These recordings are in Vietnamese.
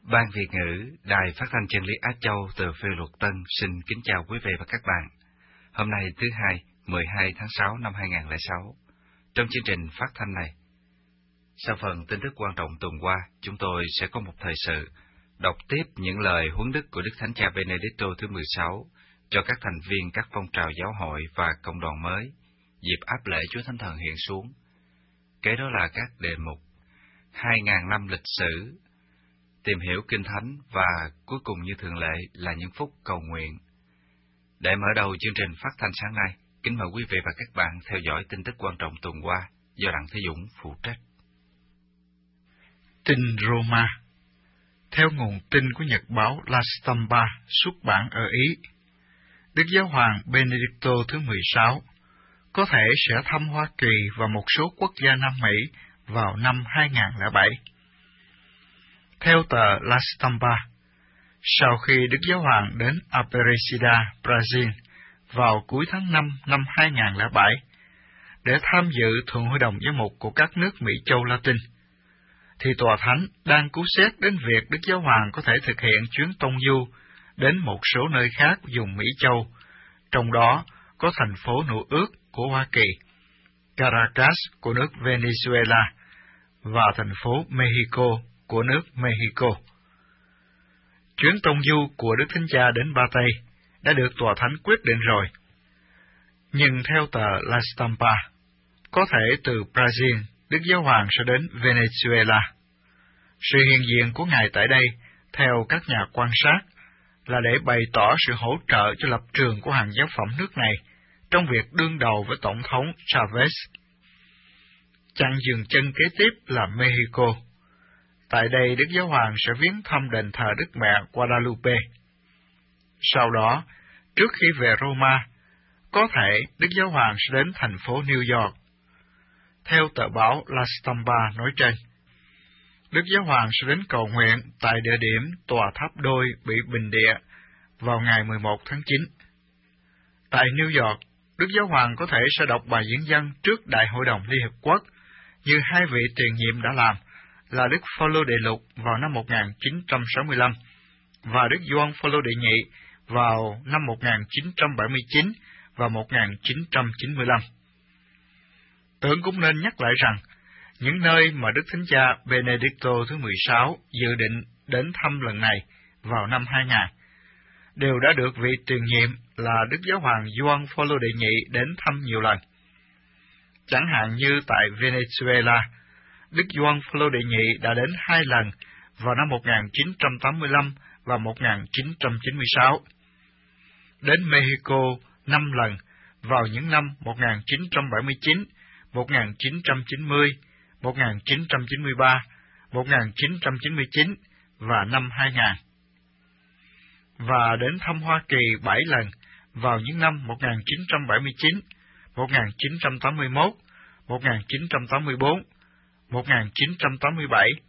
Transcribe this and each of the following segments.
Ban Việt ngữ, Đài Phát thanh Chân lý Á Châu từ Phê Luật Tân xin kính chào quý vị và các bạn. Hôm nay thứ Hai, 12 tháng 6 năm 2006. Trong chương trình phát thanh này, sau phần tin tức quan trọng tuần qua, chúng tôi sẽ có một thời sự đọc tiếp những lời huấn đức của Đức Thánh Cha Benedicto thứ 16 cho các thành viên các phong trào giáo hội và cộng đoàn mới, dịp áp lễ Chúa Thánh Thần hiện xuống. Kế đó là các đề mục 2.000 năm lịch sử, tìm hiểu Kinh Thánh và cuối cùng như thường lệ là những phút cầu nguyện. Để mở đầu chương trình phát thanh sáng nay, kính mời quý vị và các bạn theo dõi tin tức quan trọng tuần qua do Đặng Thế Dũng phụ trách. Tin Roma. Theo nguồn tin của nhật báo La Stampa xuất bản ở Ý, Đức Giáo hoàng Benedicto thứ 16 có thể sẽ thăm Hoa Kỳ và một số quốc gia Nam Mỹ vào năm 2007. Theo tờ La Stampa, sau khi Đức Giáo hoàng đến Aparecida, Brazil vào cuối tháng 5 năm 2007 để tham dự Thượng hội đồng giám mục của các nước Mỹ Châu Latin, thì Tòa Thánh đang cứu xét đến việc Đức Giáo hoàng có thể thực hiện chuyến tông du đến một số nơi khác vùng Mỹ Châu, trong đó có thành phố Nữ ước của Hoa Kỳ, Caracas của nước Venezuela và thành phố Mexico của nước Mexico. Chuyến tông du của Đức Thánh Cha đến Ba Tây đã được Tòa Thánh quyết định rồi. Nhưng theo tờ La Stampa, có thể từ Brazil, Đức Giáo hoàng sẽ đến Venezuela. Sự hiện diện của Ngài tại đây, theo các nhà quan sát, là để bày tỏ sự hỗ trợ cho lập trường của hàng giáo phẩm nước này trong việc đương đầu với Tổng thống Chavez. Chặng dừng chân kế tiếp là Mexico. Tại đây, Đức Giáo hoàng sẽ viếng thăm đền thờ Đức Mẹ Guadalupe. Sau đó, trước khi về Roma, có thể Đức Giáo hoàng sẽ đến thành phố New York. Theo tờ báo La Stampa nói trên, Đức Giáo hoàng sẽ đến cầu nguyện tại địa điểm tòa tháp đôi bị bình địa vào ngày 11 tháng 9. Tại New York, Đức Giáo hoàng có thể sẽ đọc bài diễn văn trước Đại hội đồng Liên Hiệp Quốc như hai vị tiền nhiệm đã làm, là Đức Phaolô Đệ Lục vào năm 1965 và Đức Gioan Phaolô Đệ Nhị vào năm 1979 và 1995. Tưởng cũng nên nhắc lại rằng, những nơi mà Đức Thánh Cha Benedicto thứ 16 dự định đến thăm lần này vào năm 2000, đều đã được vị tiền nhiệm là Đức Giáo hoàng Gioan Phaolô Đệ Nhị đến thăm nhiều lần. Chẳng hạn như tại Venezuela, Đức Gioan Phaolô Đệ Nhị đã đến 2 lần vào năm 1985 và 1996. Đến Mexico 5 lần vào những năm 1979, 1990, 1993, 1999 và năm 2000. Và đến thăm Hoa Kỳ 7 lần vào những năm 1979, 1981, 1984, 1987,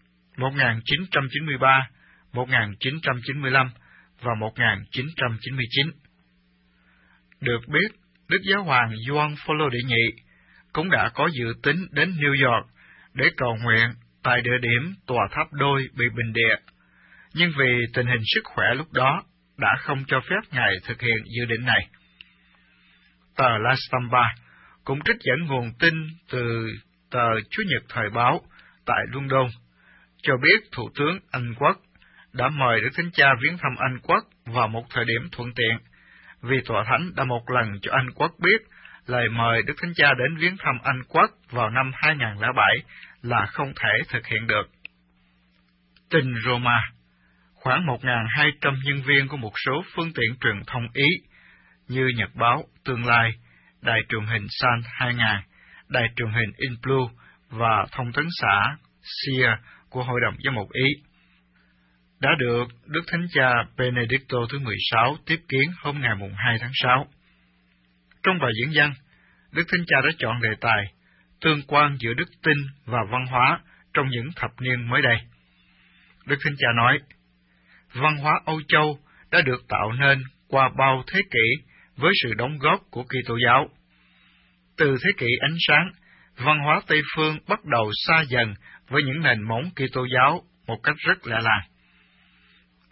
1993, 1995 và 1999. Được biết, Đức Giáo hoàng Gioan Phaolô Đệ Nhị cũng đã có dự tính đến New York để cầu nguyện tại địa điểm tòa tháp đôi bị bình địa, nhưng vì tình hình sức khỏe lúc đó đã không cho phép Ngài thực hiện dự định này. Tờ La Stampa cũng trích dẫn nguồn tin từ tờ Chúa Nhật Thời báo tại London, cho biết Thủ tướng Anh Quốc đã mời Đức Thánh Cha viếng thăm Anh Quốc vào một thời điểm thuận tiện, vì Tòa Thánh đã một lần cho Anh Quốc biết lời mời Đức Thánh Cha đến viếng thăm Anh Quốc vào năm 2007 là không thể thực hiện được. Tin Roma. Khoảng 1.200 nhân viên của một số phương tiện truyền thông Ý như Nhật báo Tương lai, Đài truyền hình San 2000, Đài truyền hình In Blue và Thông tấn xã SIA của Hội đồng Giám mục Ý đã được Đức Thánh Cha Benedicto thứ 16 tiếp kiến hôm ngày 2 tháng 6. Trong bài diễn văn, Đức Thánh Cha đã chọn đề tài tương quan giữa đức tin và văn hóa trong những thập niên mới đây. Đức Thánh Cha nói, văn hóa Âu Châu đã được tạo nên qua bao thế kỷ với sự đóng góp của Kitô giáo. Từ thế kỷ ánh sáng, văn hóa Tây phương bắt đầu xa dần với những nền móng Kitô giáo một cách rất lạ làng.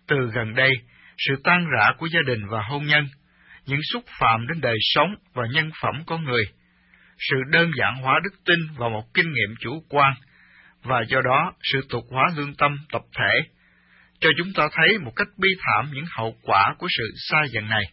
Từ gần đây, sự tan rã của gia đình và hôn nhân, những xúc phạm đến đời sống và nhân phẩm con người, sự đơn giản hóa đức tin vào một kinh nghiệm chủ quan, và do đó sự tục hóa lương tâm tập thể, cho chúng ta thấy một cách bi thảm những hậu quả của sự xa dần này.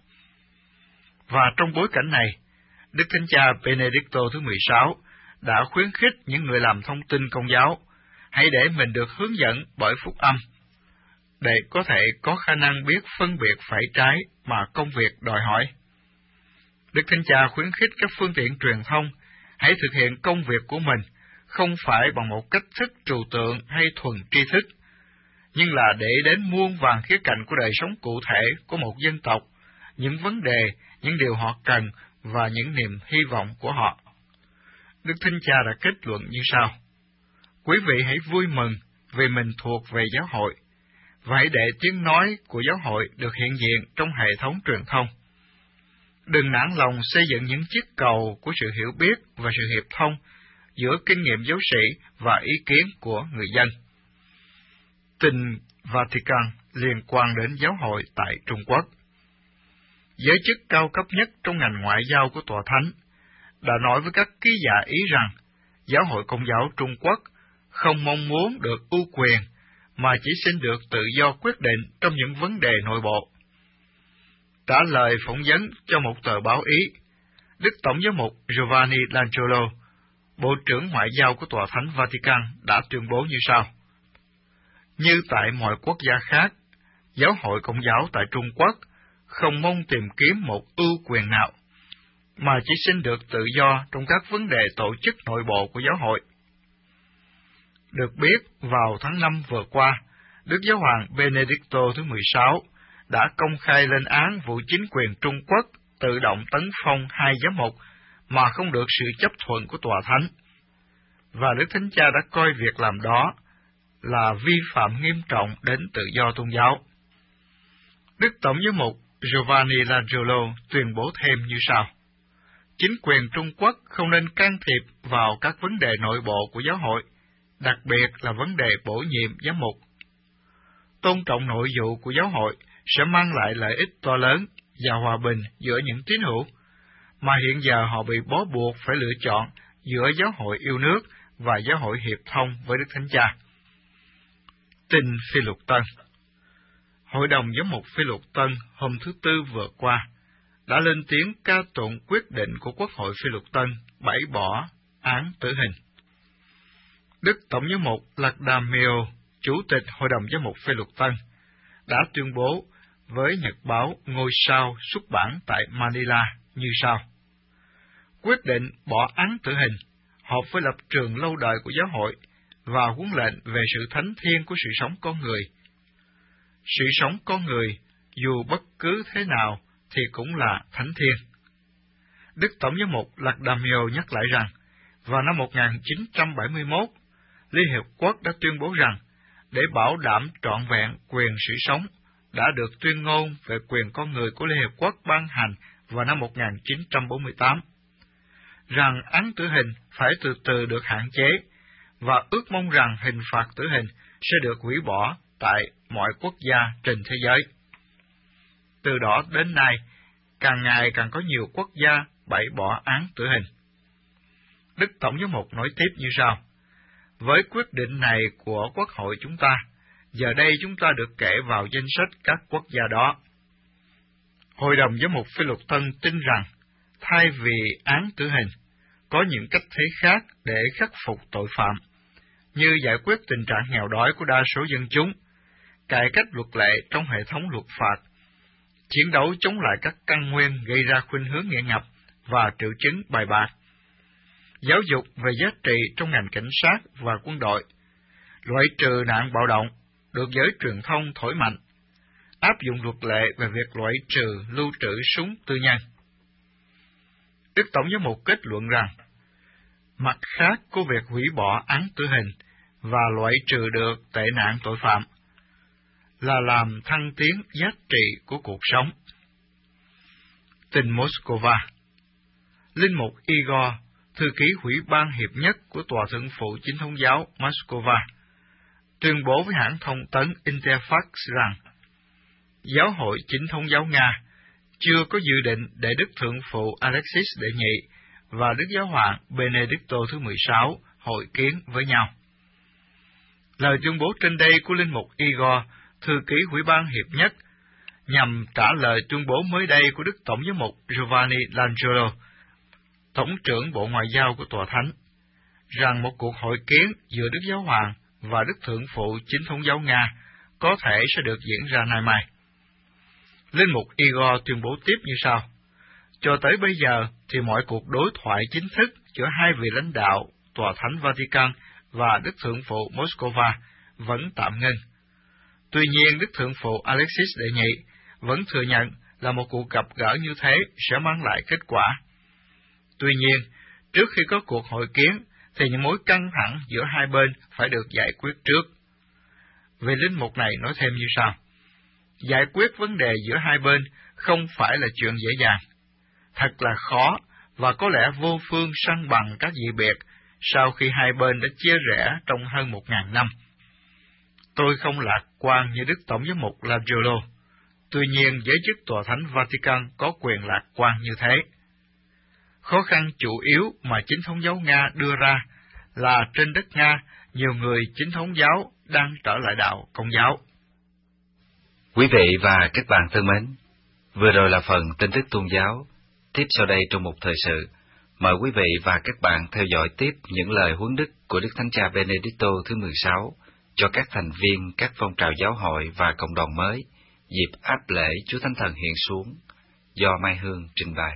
Và trong bối cảnh này, Đức Thánh Cha Benedicto thứ 16 đã khuyến khích những người làm thông tin Công giáo hãy để mình được hướng dẫn bởi phúc âm, để có thể có khả năng biết phân biệt phải trái mà công việc đòi hỏi. Đức Thánh Cha khuyến khích các phương tiện truyền thông hãy thực hiện công việc của mình không phải bằng một cách thức trừu tượng hay thuần tri thức, nhưng là để đến muôn vàn khía cạnh của đời sống cụ thể của một dân tộc, những vấn đề, những điều họ cần và những niềm hy vọng của họ. Đức Thánh Cha đã kết luận như sau: Quý vị hãy vui mừng vì mình thuộc về giáo hội, và hãy để tiếng nói của giáo hội được hiện diện trong hệ thống truyền thông. Đừng nản lòng xây dựng những chiếc cầu của sự hiểu biết và sự hiệp thông giữa kinh nghiệm giáo sĩ và ý kiến của người dân. Tin Vatican liên quan đến giáo hội tại Trung Quốc. Giới chức cao cấp nhất trong ngành ngoại giao của Tòa Thánh đã nói với các ký giả Ý rằng giáo hội Công giáo Trung Quốc không mong muốn được ưu quyền, mà chỉ xin được tự do quyết định trong những vấn đề nội bộ. Trả lời phỏng vấn cho một tờ báo Ý, Đức Tổng giám mục Giovanni D'Angelo, Bộ trưởng Ngoại giao của Tòa Thánh Vatican đã tuyên bố như sau: Như tại mọi quốc gia khác, giáo hội Công giáo tại Trung Quốc không mong tìm kiếm một ưu quyền nào, mà chỉ xin được tự do trong các vấn đề tổ chức nội bộ của giáo hội. Được biết, vào tháng 5 vừa qua, Đức Giáo hoàng Benedicto thứ 16 đã công khai lên án vụ chính quyền Trung Quốc tự động tấn phong 2 giám mục mà không được sự chấp thuận của Tòa Thánh, và Đức Thánh Cha đã coi việc làm đó là vi phạm nghiêm trọng đến tự do tôn giáo. Đức Tổng giám mục Giovanni D'Angelo tuyên bố thêm như sau: Chính quyền Trung Quốc không nên can thiệp vào các vấn đề nội bộ của giáo hội, đặc biệt là vấn đề bổ nhiệm giám mục. Tôn trọng nội vụ của giáo hội sẽ mang lại lợi ích to lớn và hòa bình giữa những tín hữu, mà hiện giờ họ bị bó buộc phải lựa chọn giữa giáo hội yêu nước và giáo hội hiệp thông với Đức Thánh Cha. Tin Phi Luật Tân. Hội đồng giám mục Phi Luật Tân hôm thứ Tư vừa qua đã lên tiếng ca tụng quyết định của Quốc hội Phi Luật Tân bãi bỏ án tử hình. Đức Tổng giám mục Ladamio, Chủ tịch Hội đồng giám mục Phi Luật Tân, đã tuyên bố với nhật báo Ngôi Sao xuất bản tại Manila như sau: Quyết định bỏ án tử hình hợp với lập trường lâu đời của giáo hội và huấn lệnh về sự thánh thiêng của sự sống con người. Sự sống con người, dù bất cứ thế nào, thì cũng là thánh thiêng. Đức Tổng giám mục Ladamio nhắc lại rằng, vào năm 1971, Liên Hiệp Quốc đã tuyên bố rằng, để bảo đảm trọn vẹn quyền sự sống, đã được tuyên ngôn về quyền con người của Liên Hiệp Quốc ban hành vào năm 1948, rằng án tử hình phải từ từ được hạn chế, và ước mong rằng hình phạt tử hình sẽ được hủy bỏ tại mọi quốc gia trên thế giới. Từ đó đến nay, càng ngày càng có nhiều quốc gia bãi bỏ án tử hình. Đức Tổng giám mục nói tiếp như sau: Với quyết định này của Quốc hội chúng ta, giờ đây chúng ta được kể vào danh sách các quốc gia đó. Hội đồng giám mục Phi Luật Tân tin rằng, thay vì án tử hình, có những cách thế khác để khắc phục tội phạm, như giải quyết tình trạng nghèo đói của đa số dân chúng, cải cách luật lệ trong hệ thống luật phạt, chiến đấu chống lại các căn nguyên gây ra khuynh hướng nghiện ngập và triệu chứng bài bạc, giáo dục về giá trị trong ngành cảnh sát và quân đội, loại trừ nạn bạo động được giới truyền thông thổi mạnh, áp dụng luật lệ về việc loại trừ lưu trữ súng tư nhân. Đức Tổng giám mục kết luận rằng, mặt khác của việc hủy bỏ án tử hình và loại trừ được tệ nạn tội phạm là làm thăng tiến giá trị của cuộc sống. Tin Moscow. Linh mục Igor, thư ký Ủy ban Hiệp nhất của Tòa Thượng phụ Chính thống giáo Moscow, tuyên bố với hãng thông tấn Interfax rằng, Giáo hội Chính thống giáo Nga chưa có dự định để Đức Thượng phụ Alexis Đệ Nhị và Đức Giáo hoàng Benedicto thứ 16 hội kiến với nhau. Lời tuyên bố trên đây của Linh mục Igor, thư ký Ủy ban Hiệp nhất, nhằm trả lời tuyên bố mới đây của Đức Tổng giám mục Giovanni Langelo, Tổng trưởng Bộ Ngoại giao của Tòa Thánh, rằng một cuộc hội kiến giữa Đức Giáo hoàng và Đức Thượng phụ Chính thống giáo Nga có thể sẽ được diễn ra nay mai. Linh mục Igor tuyên bố tiếp như sau: cho tới bây giờ thì mọi cuộc đối thoại chính thức giữa hai vị lãnh đạo Tòa Thánh Vatican và Đức Thượng phụ Moscow vẫn tạm ngưng. Tuy nhiên, Đức Thượng phụ Alexis Đệ Nhị vẫn thừa nhận là một cuộc gặp gỡ như thế sẽ mang lại kết quả. Tuy nhiên, trước khi có cuộc hội kiến thì những mối căng thẳng giữa hai bên phải được giải quyết trước. Vị linh mục này nói thêm như sau: giải quyết vấn đề giữa hai bên không phải là chuyện dễ dàng. Thật là khó và có lẽ vô phương săn bằng các dị biệt sau khi hai bên đã chia rẽ trong hơn 1000 năm. Tôi không lạc quan như Đức Tổng giám mục Langelo, tuy nhiên giới chức Tòa Thánh Vatican có quyền lạc quan như thế. Khó khăn chủ yếu mà Chính thống giáo Nga đưa ra là trên đất Nga, nhiều người Chính thống giáo đang trở lại đạo Công giáo. Quý vị và các bạn thân mến, vừa rồi là phần tin tức tôn giáo. Tiếp sau đây trong một thời sự, mời quý vị và các bạn theo dõi tiếp những lời huấn đức của Đức Thánh Cha Benedicto thứ 16 cho các thành viên các phong trào giáo hội và cộng đồng mới dịp áp lễ Chúa Thánh Thần hiện xuống, do Mai Hương trình bày.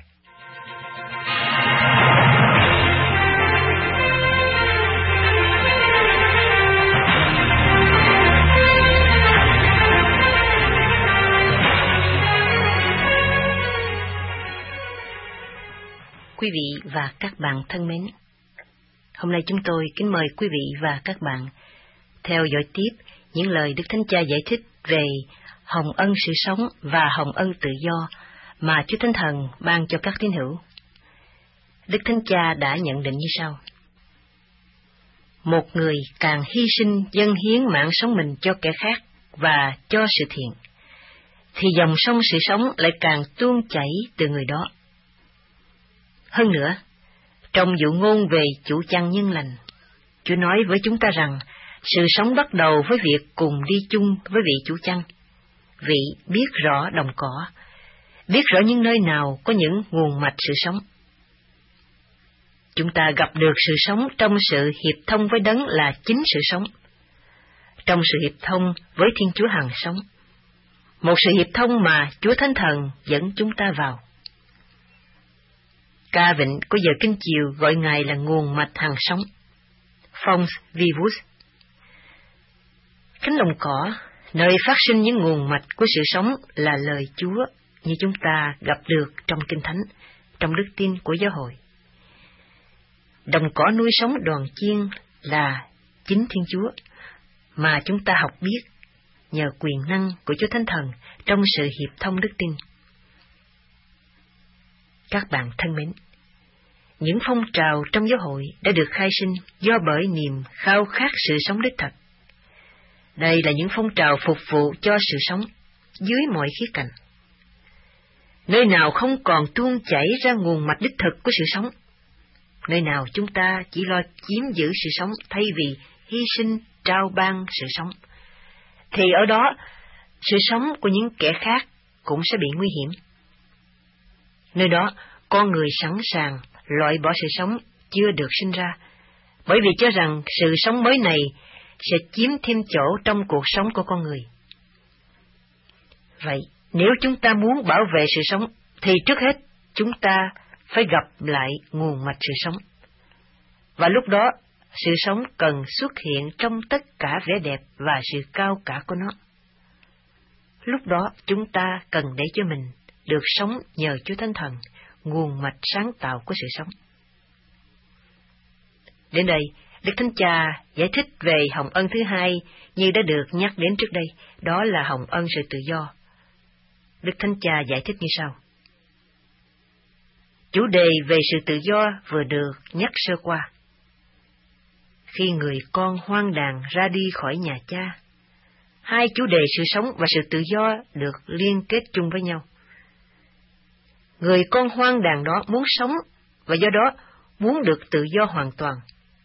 Quý vị và các bạn thân mến, hôm nay chúng tôi kính mời quý vị và các bạn theo dõi tiếp những lời Đức Thánh Cha giải thích về hồng ân sự sống và hồng ân tự do mà Chúa Thánh Thần ban cho các tín hữu. Đức Thánh Cha đã nhận định như sau: một người càng hy sinh dâng hiến mạng sống mình cho kẻ khác và cho sự thiện, thì dòng sông sự sống lại càng tuôn chảy từ người đó. Hơn nữa, trong dụ ngôn về chủ chăn nhân lành, Chúa nói với chúng ta rằng sự sống bắt đầu với việc cùng đi chung với vị chủ chăn. Vị biết rõ đồng cỏ, biết rõ những nơi nào có những nguồn mạch sự sống. Chúng ta gặp được sự sống trong sự hiệp thông với Đấng là chính sự sống, trong sự hiệp thông với Thiên Chúa hằng sống, một sự hiệp thông mà Chúa Thánh Thần dẫn chúng ta vào. Ca Vịnh của giờ kinh chiều gọi Ngài là nguồn mạch hằng sống, Fons Vivus. Cánh đồng cỏ, nơi phát sinh những nguồn mạch của sự sống, là lời Chúa như chúng ta gặp được trong Kinh Thánh, trong đức tin của giáo hội. Đồng cỏ nuôi sống đoàn chiên là chính Thiên Chúa, mà chúng ta học biết nhờ quyền năng của Chúa Thánh Thần trong sự hiệp thông đức tin. Các bạn thân mến, những phong trào trong giáo hội đã được khai sinh do bởi niềm khao khát sự sống đích thực. Đây là những phong trào phục vụ cho sự sống dưới mọi khía cạnh. Nơi nào không còn tuôn chảy ra nguồn mạch đích thực của sự sống, nơi nào chúng ta chỉ lo chiếm giữ sự sống thay vì hy sinh trao ban sự sống, thì ở đó sự sống của những kẻ khác cũng sẽ bị nguy hiểm. Nơi đó con người sẵn sàng loại bỏ sự sống chưa được sinh ra, bởi vì cho rằng sự sống mới này sẽ chiếm thêm chỗ trong cuộc sống của con người. Vậy, nếu chúng ta muốn bảo vệ sự sống, thì trước hết chúng ta phải gặp lại nguồn mạch sự sống. Và lúc đó, sự sống cần xuất hiện trong tất cả vẻ đẹp và sự cao cả của nó. Lúc đó, chúng ta cần để cho mình được sống nhờ Chúa Thánh Thần, nguồn mạch sáng tạo của sự sống. Đến đây, Đức Thánh Cha giải thích về hồng ân thứ hai như đã được nhắc đến trước đây, đó là hồng ân sự tự do. Đức Thánh Cha giải thích như sau: chủ đề về sự tự do vừa được nhắc sơ qua. Khi người con hoang đàn ra đi khỏi nhà cha, hai chủ đề sự sống và sự tự do được liên kết chung với nhau. Người con hoang đàn đó muốn sống và do đó muốn được tự do hoàn toàn.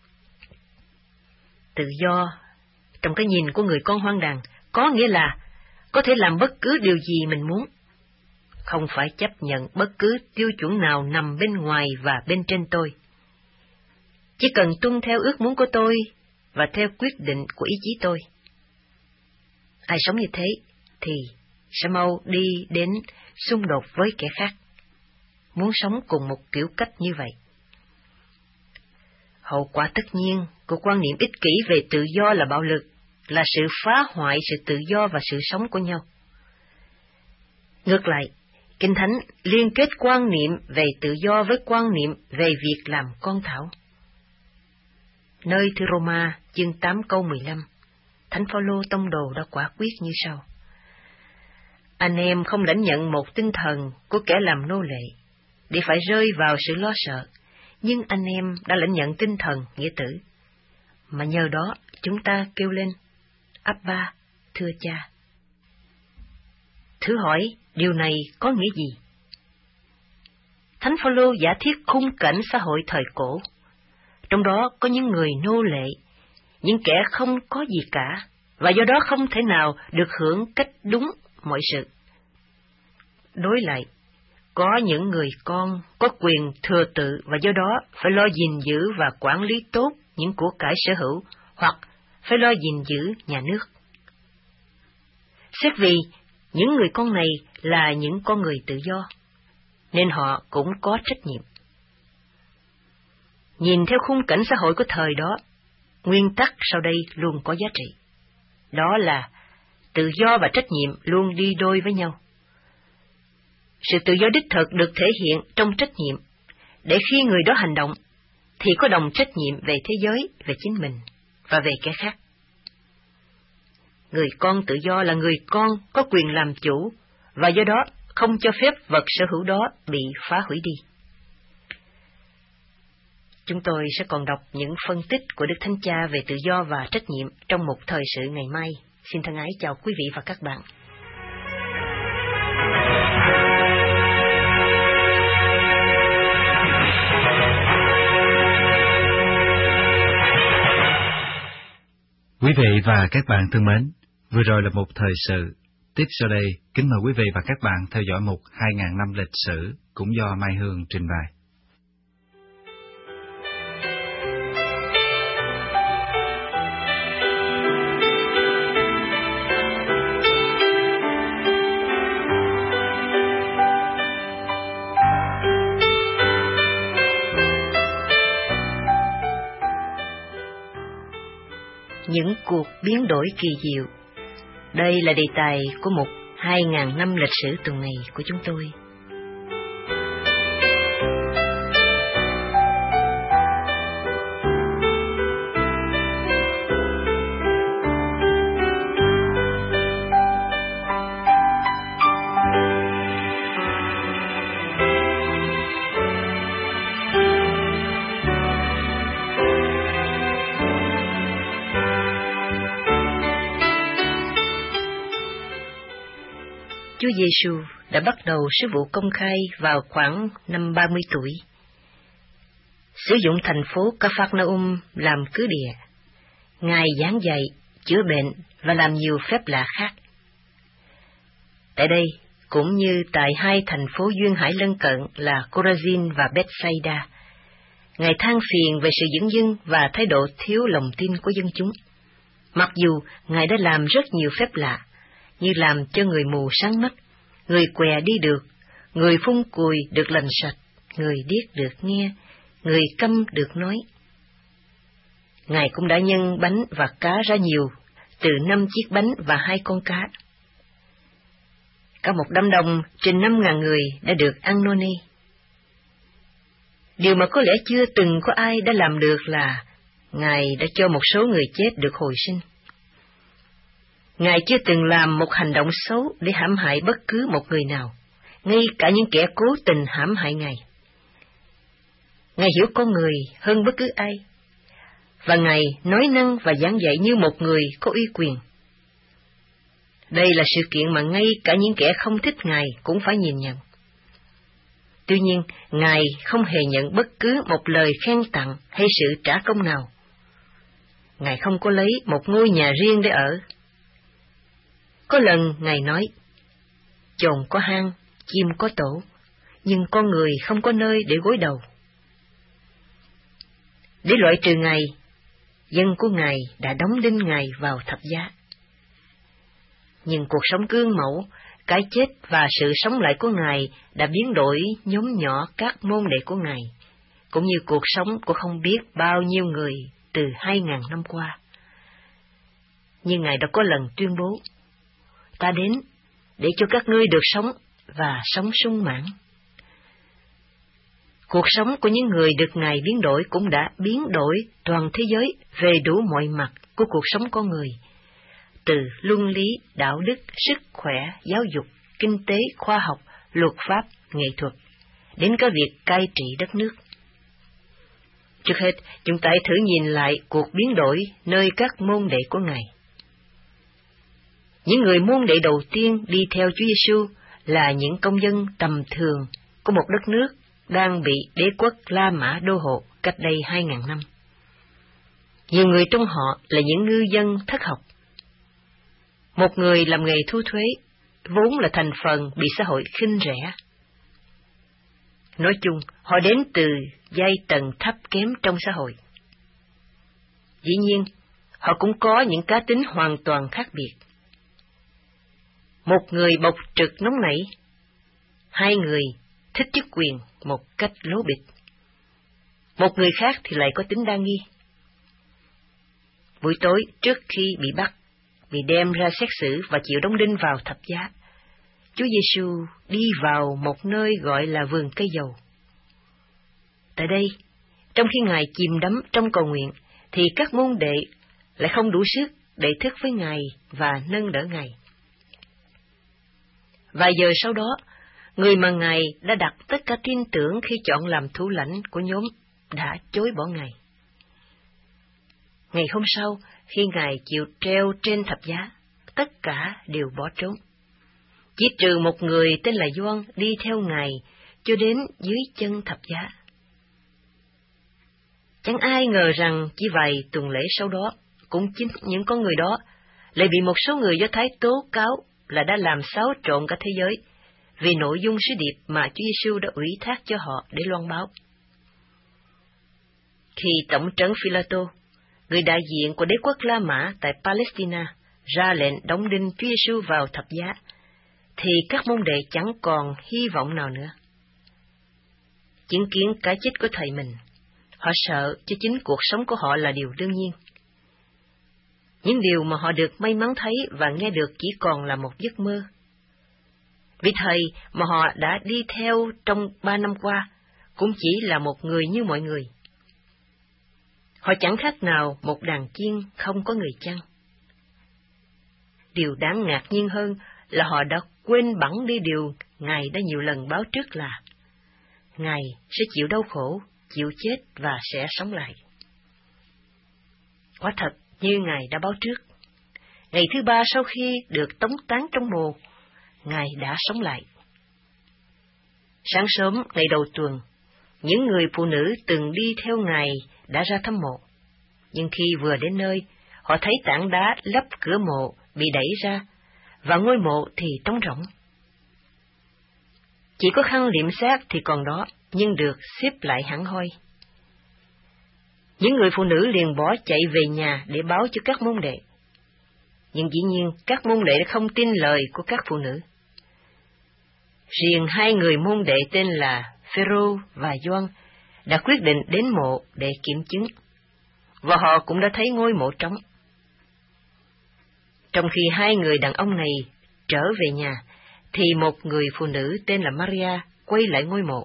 Tự do trong cái nhìn của người con hoang đàn có nghĩa là có thể làm bất cứ điều gì mình muốn, không phải chấp nhận bất cứ tiêu chuẩn nào nằm bên ngoài và bên trên tôi. Chỉ cần tuân theo ước muốn của tôi và theo quyết định của ý chí tôi. Ai sống như thế thì sẽ mau đi đến xung đột với kẻ khác, muốn sống cùng một kiểu cách như vậy. Hậu quả tất nhiên của quan niệm ích kỷ về tự do là bạo lực, là sự phá hoại sự tự do và sự sống của nhau. Ngược lại, Kinh Thánh liên kết quan niệm về tự do với quan niệm về việc làm con thảo. Nơi thư Roma chương 8 câu 15, Thánh Phaolô tông đồ đã quả quyết như sau: anh em không lãnh nhận một tinh thần của kẻ làm nô lệ để phải rơi vào sự lo sợ, nhưng anh em đã lãnh nhận tinh thần nghĩa tử, mà nhờ đó chúng ta kêu lên: Abba, thưa Cha. Thử hỏi, điều này có nghĩa gì? Thánh Phaolô giả thiết khung cảnh xã hội thời cổ. Trong đó có những người nô lệ, những kẻ không có gì cả, và do đó không thể nào được hưởng cách đúng mọi sự. Đối lại, có những người con có quyền thừa tự và do đó phải lo gìn giữ và quản lý tốt những của cải sở hữu, hoặc phải lo gìn giữ nhà nước. Xét vì những người con này là những con người tự do, nên họ cũng có trách nhiệm. Nhìn theo khung cảnh xã hội của thời đó, nguyên tắc sau đây luôn có giá trị. Đó là tự do và trách nhiệm luôn đi đôi với nhau. Sự tự do đích thực được thể hiện trong trách nhiệm, để khi người đó hành động, thì có đồng trách nhiệm về thế giới, về chính mình và về kẻ khác. Người con tự do là người con có quyền làm chủ, và do đó không cho phép vật sở hữu đó bị phá hủy đi. Chúng tôi sẽ còn đọc những phân tích của Đức Thánh Cha về tự do và trách nhiệm trong một thời sự ngày mai. Xin thân ái chào quý vị và các bạn. Quý vị và các bạn thân mến, vừa rồi là một thời sự. Tiếp sau đây, kính mời quý vị và các bạn theo dõi mục 2000 năm lịch sử cũng do Mai Hương trình bày. Những cuộc biến đổi kỳ diệu. Đây là đề tài của một 2000 năm lịch sử tuần này của chúng tôi. Chúa Giêsu đã bắt đầu sứ vụ công khai vào khoảng năm 30 tuổi, sử dụng thành phố Ca-phác-na-um làm cứ địa. Ngài giảng dạy, chữa bệnh và làm nhiều phép lạ khác. Tại đây, cũng như tại hai thành phố duyên hải lân cận là Chorazin và Bethsaida, Ngài than phiền về sự dửng dưng và thái độ thiếu lòng tin của dân chúng. Mặc dù Ngài đã làm rất nhiều phép lạ, như làm cho người mù sáng mắt, người què đi được, người phun cùi được lành sạch, người điếc được nghe, người câm được nói. Ngài cũng đã nhân bánh và cá ra nhiều, từ 5 chiếc bánh và 2 con cá. Cả một đám đông trên 5.000 người đã được ăn no nê. Điều mà có lẽ chưa từng có ai đã làm được là Ngài đã cho một số người chết được hồi sinh. Ngài chưa từng làm một hành động xấu để hãm hại bất cứ một người nào, ngay cả những kẻ cố tình hãm hại Ngài. Ngài hiểu con người hơn bất cứ ai, và Ngài nói năng và giảng dạy như một người có uy quyền. Đây là sự kiện mà ngay cả những kẻ không thích Ngài cũng phải nhìn nhận. Tuy nhiên, Ngài không hề nhận bất cứ một lời khen tặng hay sự trả công nào. Ngài không có lấy một ngôi nhà riêng để ở. Có lần Ngài nói, chồn có hang, chim có tổ, nhưng con người không có nơi để gối đầu. Để loại trừ Ngài, dân của Ngài đã đóng đinh Ngài vào thập giá. Nhưng cuộc sống gương mẫu, cái chết và sự sống lại của Ngài đã biến đổi nhóm nhỏ các môn đệ của Ngài, cũng như cuộc sống của không biết bao nhiêu người từ 2.000 năm qua. Nhưng Ngài đã có lần tuyên bố, ta đến để cho các ngươi được sống và sống sung mãn. Cuộc sống của những người được Ngài biến đổi cũng đã biến đổi toàn thế giới về đủ mọi mặt của cuộc sống con người, từ luân lý, đạo đức, sức khỏe, giáo dục, kinh tế, khoa học, luật pháp, nghệ thuật, đến cả việc cai trị đất nước. Trước hết, chúng ta thử nhìn lại cuộc biến đổi nơi các môn đệ của Ngài. Những người môn đệ đầu tiên đi theo Chúa Giêsu là những công dân tầm thường của một đất nước đang bị đế quốc La Mã đô hộ cách đây 2.000 năm. Nhiều người trong họ là những ngư dân thất học. Một người làm nghề thu thuế, vốn là thành phần bị xã hội khinh rẻ. Nói chung, họ đến từ giai tầng thấp kém trong xã hội. Dĩ nhiên, họ cũng có những cá tính hoàn toàn khác biệt. Một người bộc trực nóng nảy, hai người thích chức quyền một cách lố bịch. Một người khác thì lại có tính đa nghi. Buổi tối trước khi bị bắt, bị đem ra xét xử và chịu đóng đinh vào thập giá, Chúa Giêsu đi vào một nơi gọi là vườn cây dầu. Tại đây, trong khi Ngài chìm đắm trong cầu nguyện, thì các môn đệ lại không đủ sức để thức với Ngài và nâng đỡ Ngài. Vài giờ sau đó, người mà Ngài đã đặt tất cả tin tưởng khi chọn làm thủ lãnh của nhóm đã chối bỏ Ngài. Ngày hôm sau, khi Ngài chịu treo trên thập giá, tất cả đều bỏ trốn. Chỉ trừ một người tên là Gioan đi theo Ngài cho đến dưới chân thập giá. Chẳng ai ngờ rằng chỉ vài tuần lễ sau đó, cũng chính những con người đó lại bị một số người Do Thái tố cáo là đã làm xáo trộn cả thế giới vì nội dung sứ điệp mà Chúa Giêsu đã ủy thác cho họ để loan báo. Khi tổng trấn Phi-la-tô, người đại diện của đế quốc La Mã tại Palestina, ra lệnh đóng đinh Chúa Giêsu vào thập giá, thì các môn đệ chẳng còn hy vọng nào nữa. Chứng kiến cái chết của thầy mình, họ sợ cho chính cuộc sống của họ là điều đương nhiên. Những điều mà họ được may mắn thấy và nghe được chỉ còn là một giấc mơ. Vì thầy mà họ đã đi theo trong 3 năm qua cũng chỉ là một người như mọi người. Họ chẳng khác nào một đàn chiên không có người chăn. Điều đáng ngạc nhiên hơn là họ đã quên bẵng đi điều Ngài đã nhiều lần báo trước là Ngài sẽ chịu đau khổ, chịu chết và sẽ sống lại. Quả thật như Ngài đã báo trước, ngày thứ 3 sau khi được tống táng trong mồ, Ngài đã sống lại. Sáng sớm ngày đầu tuần, những người phụ nữ từng đi theo Ngài đã ra thăm mộ, nhưng khi vừa đến nơi, họ thấy tảng đá lấp cửa mộ bị đẩy ra, và ngôi mộ thì trống rỗng. Chỉ có khăn liệm xác thì còn đó, nhưng được xếp lại hẳn hoi. Những người phụ nữ liền bỏ chạy về nhà để báo cho các môn đệ. Nhưng dĩ nhiên các môn đệ không tin lời của các phụ nữ. Riêng 2 người môn đệ tên là Phêrô và Gioan đã quyết định đến mộ để kiểm chứng, và họ cũng đã thấy ngôi mộ trống. Trong khi 2 người đàn ông này trở về nhà, thì một người phụ nữ tên là Maria quay lại ngôi mộ.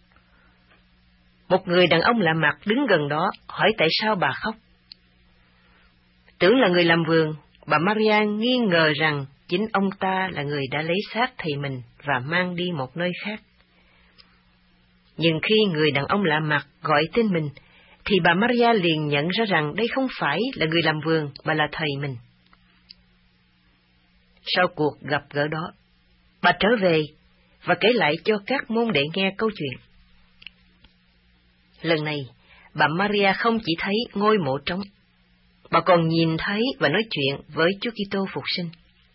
Một người đàn ông lạ mặt đứng gần đó hỏi tại sao bà khóc. Tưởng là người làm vườn, bà Maria nghi ngờ rằng chính ông ta là người đã lấy xác thầy mình và mang đi một nơi khác. Nhưng khi người đàn ông lạ mặt gọi tên mình, thì bà Maria liền nhận ra rằng đây không phải là người làm vườn mà là thầy mình. Sau cuộc gặp gỡ đó, bà trở về và kể lại cho các môn đệ nghe câu chuyện. Lần này, bà Maria không chỉ thấy ngôi mộ trống, bà còn nhìn thấy và nói chuyện với Chúa Kitô phục sinh.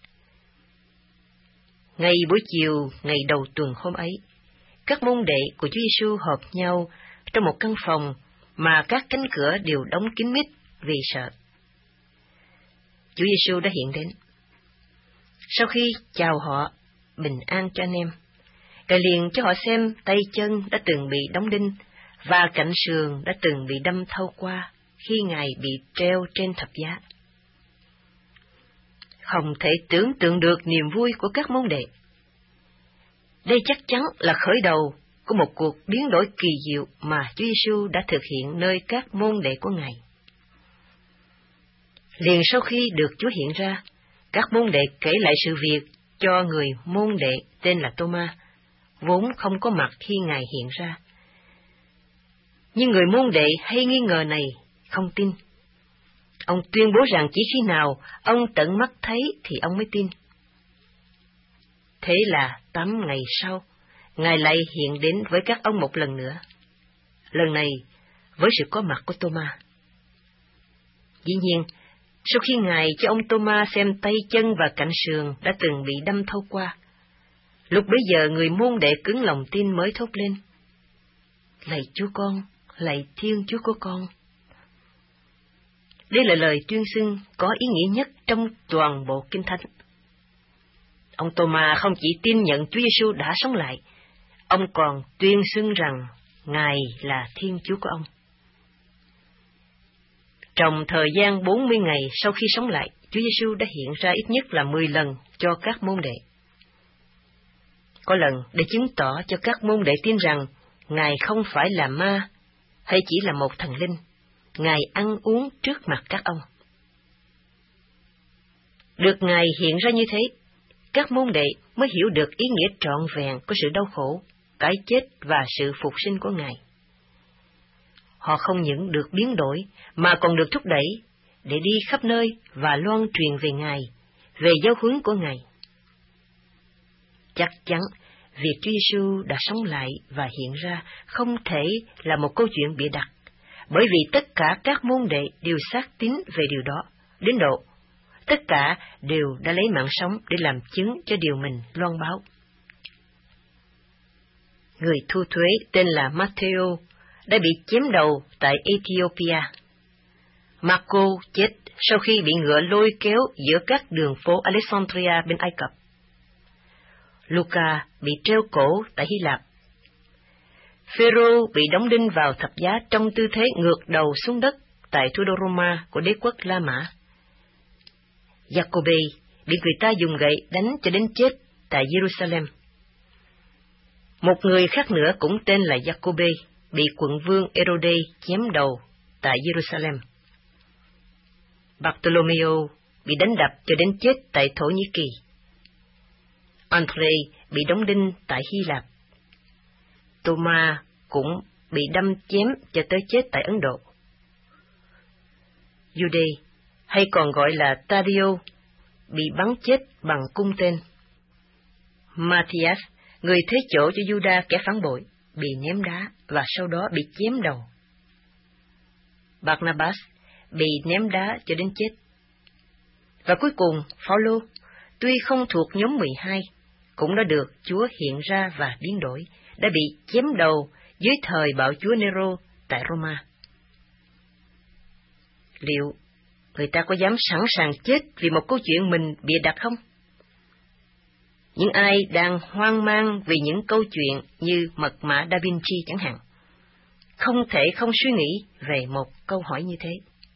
Ngay buổi chiều, ngày đầu tuần hôm ấy, các môn đệ của Chúa Giêsu họp nhau trong một căn phòng mà các cánh cửa đều đóng kín mít vì sợ. Chúa Giêsu đã hiện đến. Sau khi chào họ bình an cho anh em, Ngài liền cho họ xem tay chân đã từng bị đóng đinh và cạnh sườn đã từng bị đâm thâu qua khi Ngài bị treo trên thập giá. Không thể tưởng tượng được niềm vui của các môn đệ. Đây chắc chắn là khởi đầu của một cuộc biến đổi kỳ diệu mà Chúa Giêsu đã thực hiện nơi các môn đệ của Ngài. Liền sau khi được Chúa hiện ra, các môn đệ kể lại sự việc cho người môn đệ tên là Tô-ma, vốn không có mặt khi Ngài hiện ra. Nhưng người môn đệ hay nghi ngờ này không tin. Ông tuyên bố rằng chỉ khi nào ông tận mắt thấy thì ông mới tin. Thế là 8 ngày sau, Ngài lại hiện đến với các ông một lần nữa. Lần này với sự có mặt của Tô-ma. Dĩ nhiên, sau khi Ngài cho ông Tô-ma xem tay chân và cạnh sườn đã từng bị đâm thâu qua, lúc bấy giờ người môn đệ cứng lòng tin mới thốt lên: Lạy Chúa con, lạy Thiên Chúa của con. Đây là lời tuyên xưng có ý nghĩa nhất trong toàn bộ Kinh Thánh. Ông Tô-ma không chỉ tin nhận Chúa Giêsu đã sống lại, ông còn tuyên xưng rằng Ngài là Thiên Chúa của ông. Trong thời gian 40 ngày sau khi sống lại, Chúa Giêsu đã hiện ra ít nhất là 10 lần cho các môn đệ. Có lần để chứng tỏ cho các môn đệ tin rằng Ngài không phải là ma hay chỉ là một thần linh, Ngài ăn uống trước mặt các ông. Được Ngài hiện ra như thế, các môn đệ mới hiểu được ý nghĩa trọn vẹn của sự đau khổ, cái chết và sự phục sinh của Ngài. Họ không những được biến đổi, mà còn được thúc đẩy để đi khắp nơi và loan truyền về Ngài, về giáo huấn của Ngài. Chắc chắn, việc Chúa Giêsu đã sống lại và hiện ra không thể là một câu chuyện bịa đặt, bởi vì tất cả các môn đệ đều xác tín về điều đó, đến độ tất cả đều đã lấy mạng sống để làm chứng cho điều mình loan báo. Người thu thuế tên là Matthew đã bị chém đầu tại Ethiopia. Marco chết sau khi bị ngựa lôi kéo giữa các đường phố Alexandria bên Ai Cập. Luca bị treo cổ tại Hy Lạp. Phêrô bị đóng đinh vào thập giá trong tư thế ngược đầu xuống đất tại thủ đô Roma của đế quốc La Mã. Giacôbê bị người ta dùng gậy đánh cho đến chết tại Jerusalem. Một người khác nữa cũng tên là Giacôbê bị quận vương Herode chém đầu tại Jerusalem. Bartolomeo bị đánh đập cho đến chết tại Thổ Nhĩ Kỳ. André bị đóng đinh tại Hy Lạp. Thomas cũng bị đâm chém cho tới chết tại Ấn Độ. Jude, hay còn gọi là Tadio, bị bắn chết bằng cung tên. Matthias, người thế chỗ cho Judas kẻ phản bội, bị ném đá và sau đó bị chém đầu. Barnabas bị ném đá cho đến chết. Và cuối cùng, Phaolô, tuy không thuộc nhóm 12, cũng đã được Chúa hiện ra và biến đổi, đã bị chém đầu dưới thời bạo chúa Nero tại Roma. Liệu người ta có dám sẵn sàng chết vì một câu chuyện mình bịa đặt không? Những ai đang hoang mang vì những câu chuyện như mật mã Da Vinci chẳng hạn, không thể không suy nghĩ về một câu hỏi như thế.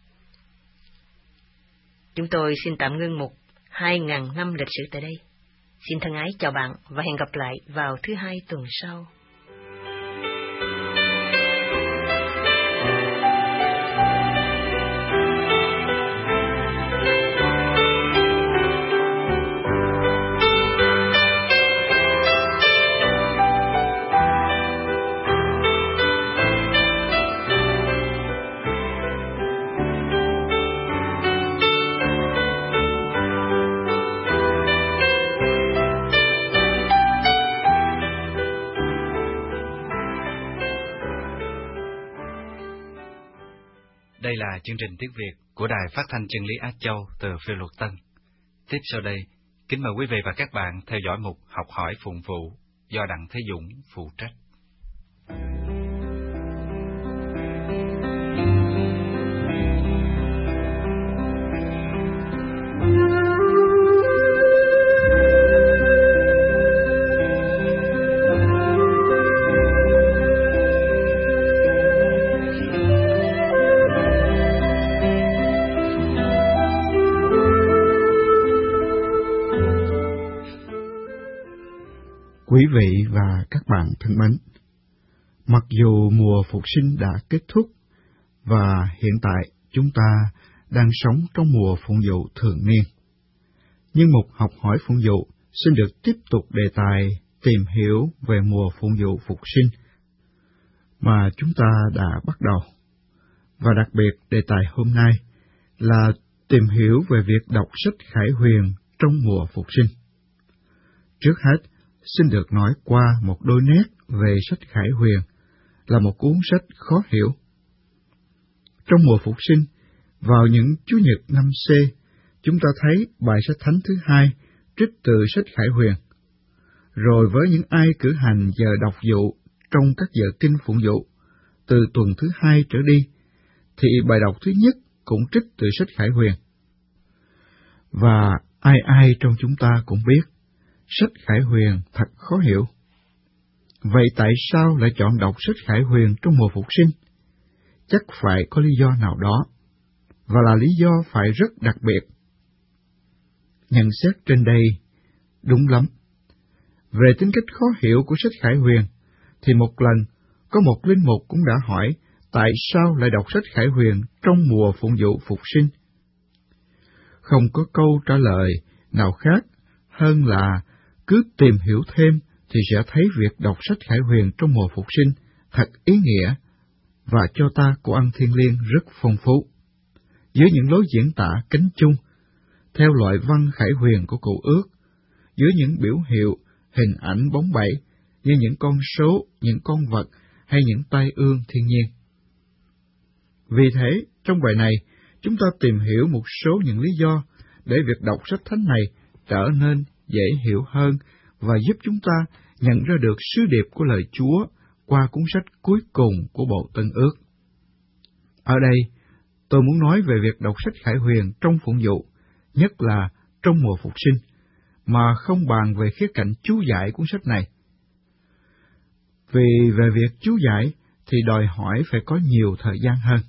Chúng tôi xin tạm ngưng mục 2.000 năm lịch sử tại đây. Xin thân ái chào bạn và hẹn gặp lại vào thứ Hai tuần sau. Đây là chương trình tiếng Việt của Đài Phát thanh Chân lý Á Châu từ Phê Luật Tân. Tiếp sau đây, kính mời quý vị và các bạn theo dõi mục Học hỏi phụng vụ do Đặng Thế Dũng phụ trách. Quý vị và các bạn thân mến, mặc dù mùa phục sinh đã kết thúc và hiện tại chúng ta đang sống trong mùa phụng vụ thường niên, nhưng mục học hỏi phụng vụ xin được tiếp tục đề tài tìm hiểu về mùa phụng vụ phục sinh mà chúng ta đã bắt đầu. Và đặc biệt đề tài hôm nay là tìm hiểu về việc đọc sách Khải Huyền trong mùa phục sinh. Trước hết, xin được nói qua một đôi nét về sách Khải Huyền, là một cuốn sách khó hiểu. Trong mùa phục sinh, vào những Chủ nhật năm C, chúng ta thấy bài sách thánh thứ hai trích từ sách Khải Huyền. Rồi với những ai cử hành giờ đọc vụ trong các giờ kinh phụng vụ, từ tuần thứ hai trở đi, thì bài đọc thứ nhất cũng trích từ sách Khải Huyền. Và ai trong chúng ta cũng biết, sách Khải Huyền thật khó hiểu. Vậy tại sao lại chọn đọc sách Khải Huyền trong mùa phục sinh? Chắc phải có lý do nào đó, và là lý do phải rất đặc biệt. Nhận xét trên đây đúng lắm. Về tính cách khó hiểu của sách Khải Huyền, thì một lần có một linh mục cũng đã hỏi tại sao lại đọc sách Khải Huyền trong mùa phụng vụ phục sinh. Không có câu trả lời nào khác hơn là cứ tìm hiểu thêm thì sẽ thấy việc đọc sách Khải Huyền trong mùa phục sinh thật ý nghĩa và cho ta của ăn thiêng liêng rất phong phú. Dưới những lối diễn tả cánh chung, theo loại văn Khải Huyền của Cựu Ước, dưới những biểu hiệu, hình ảnh bóng bẩy như những con số, những con vật hay những tai ương thiên nhiên. Vì thế, trong bài này, chúng ta tìm hiểu một số những lý do để việc đọc sách thánh này trở nên dễ hiểu hơn và giúp chúng ta nhận ra được sứ điệp của lời Chúa qua cuốn sách cuối cùng của Bộ Tân Ước. Ở đây, tôi muốn nói về việc đọc sách Khải Huyền trong phụng vụ, nhất là trong mùa phục sinh, mà không bàn về khía cạnh chú giải cuốn sách này. Vì về việc chú giải thì đòi hỏi phải có nhiều thời gian hơn.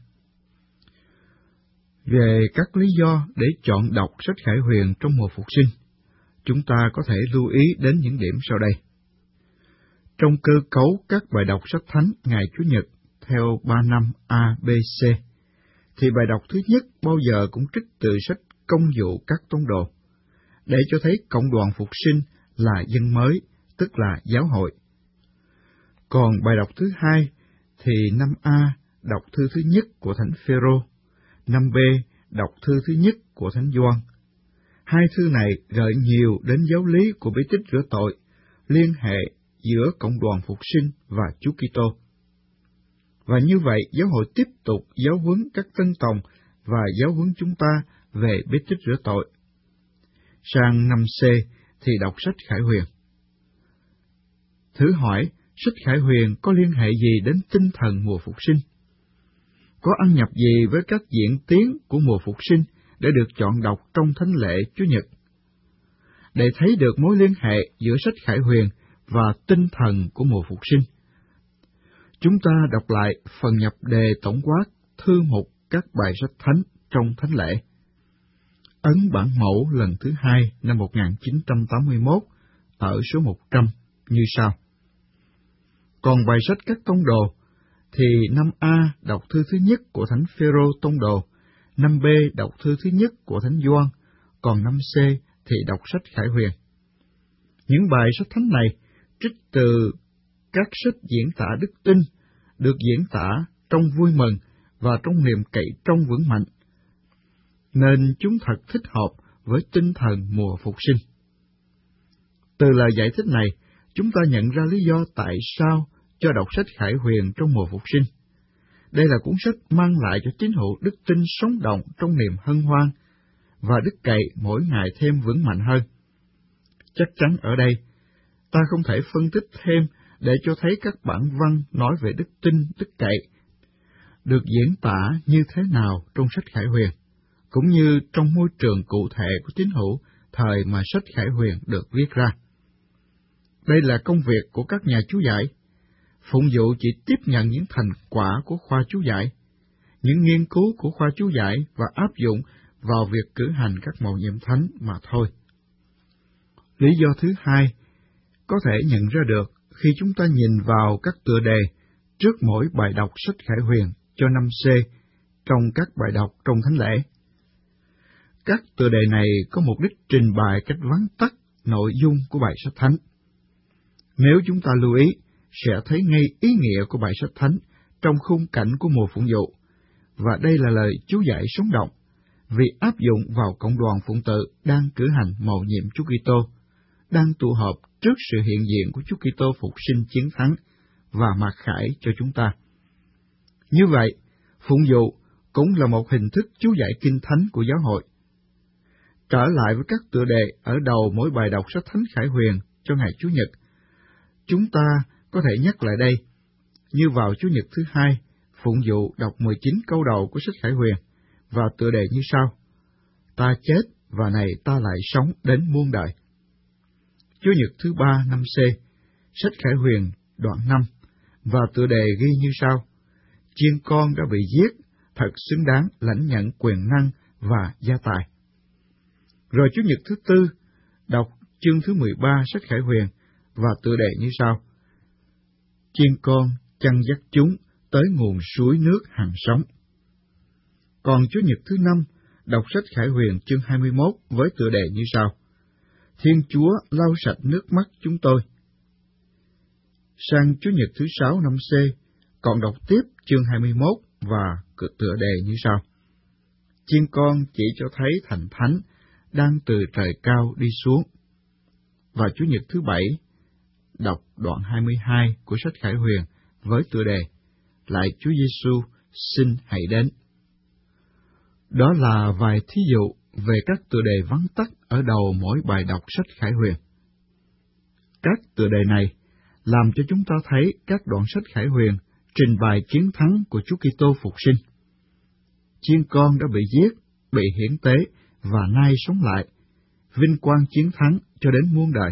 Về các lý do để chọn đọc sách Khải Huyền trong mùa phục sinh, chúng ta có thể lưu ý đến những điểm sau đây. Trong cơ cấu các bài đọc sách thánh ngày Chủ nhật theo 3 năm A, B, C, thì bài đọc thứ nhất bao giờ cũng trích từ sách Công vụ các tông đồ, để cho thấy cộng đoàn phục sinh là dân mới, tức là giáo hội. Còn bài đọc thứ hai thì năm A đọc thư thứ nhất của Thánh Phêrô, năm B đọc thư thứ nhất của Thánh Gioan. Hai thư này gợi nhiều đến giáo lý của bí tích rửa tội, liên hệ giữa cộng đoàn phục sinh và Chúa Kitô. Và như vậy, giáo hội tiếp tục giáo huấn các tân tòng và giáo huấn chúng ta về bí tích rửa tội. Sang năm C thì đọc sách Khải Huyền. Thử hỏi, sách Khải Huyền có liên hệ gì đến tinh thần mùa phục sinh? Có ăn nhập gì với các diễn tiến của mùa phục sinh để được chọn đọc trong thánh lễ Chủ nhật? Để thấy được mối liên hệ giữa sách Khải Huyền và tinh thần của mùa phục sinh, chúng ta đọc lại phần nhập đề tổng quát thư mục các bài sách thánh trong thánh lễ. Ấn bản mẫu lần thứ 2 năm 1981 ở số 100 như sau. Còn bài sách các tông đồ thì năm A đọc thư thứ nhất của Thánh Phêrô tông đồ, năm B đọc thư thứ nhất của Thánh Gioan, còn năm C thì đọc sách Khải Huyền. Những bài sách thánh này trích từ các sách diễn tả đức tin, được diễn tả trong vui mừng và trong niềm cậy trong vững mạnh, nên chúng thật thích hợp với tinh thần mùa phục sinh. Từ lời giải thích này, chúng ta nhận ra lý do tại sao cho đọc sách Khải Huyền trong mùa phục sinh. Đây là cuốn sách mang lại cho tín hữu đức tin sống động trong niềm hân hoan và đức cậy mỗi ngày thêm vững mạnh hơn. Chắc chắn ở đây, ta không thể phân tích thêm để cho thấy các bản văn nói về đức tin, đức cậy, được diễn tả như thế nào trong sách Khải Huyền, cũng như trong môi trường cụ thể của tín hữu thời mà sách Khải Huyền được viết ra. Đây là công việc của các nhà chú giải. Phụng vụ chỉ tiếp nhận những thành quả của khoa chú giải, những nghiên cứu của khoa chú giải và áp dụng vào việc cử hành các mầu nhiệm thánh mà thôi. Lý do thứ hai có thể nhận ra được khi chúng ta nhìn vào các tựa đề trước mỗi bài đọc sách Khải Huyền cho năm C trong các bài đọc trong thánh lễ. Các tựa đề này có mục đích trình bày cách vắn tắt nội dung của bài sách thánh. Nếu chúng ta lưu ý, sẽ thấy ngay ý nghĩa của bài sách thánh trong khung cảnh của mùa phụng vụ, và đây là lời chú giải sống động, vì áp dụng vào cộng đoàn phụng tự đang cử hành mầu nhiệm Chúa Kitô, đang tụ họp trước sự hiện diện của Chúa Kitô phục sinh chiến thắng và mặc khải cho chúng ta. Như vậy, phụng vụ cũng là một hình thức chú giải kinh thánh của giáo hội. Trở lại với các tựa đề ở đầu mỗi bài đọc sách thánh Khải Huyền cho ngày Chủ nhật, chúng ta có thể nhắc lại đây, như vào Chủ nhật thứ hai, phụng vụ đọc 19 câu đầu của sách Khải Huyền, và tựa đề như sau: Ta chết và này ta lại sống đến muôn đời. Chủ nhật thứ ba năm C, sách Khải Huyền đoạn 5, và tựa đề ghi như sau: Chiên con đã bị giết, thật xứng đáng lãnh nhận quyền năng và gia tài. Rồi Chủ nhật thứ tư, đọc chương thứ 13 sách Khải Huyền, và tựa đề như sau: Chiên con chăn dắt chúng tới nguồn suối nước hằng sống. Còn Chủ nhật thứ năm, đọc sách Khải Huyền chương 21 với tựa đề như sau: Thiên Chúa lau sạch nước mắt chúng tôi. Sang Chủ nhật thứ 6 năm C, còn đọc tiếp chương 21 và tựa đề như sau: Chiên con chỉ cho thấy thành thánh đang từ trời cao đi xuống. Và Chủ nhật thứ 7, đọc đoạn 22 của sách Khải Huyền với tựa đề Lại Chúa Giêsu xin hãy đến. Đó là vài thí dụ về các tựa đề vắn tắt ở đầu mỗi bài đọc sách Khải Huyền. Các tựa đề này làm cho chúng ta thấy các đoạn sách Khải Huyền trình bày chiến thắng của Chúa Kitô phục sinh. Chiên con đã bị giết, bị hiến tế và nay sống lại, vinh quang chiến thắng cho đến muôn đời.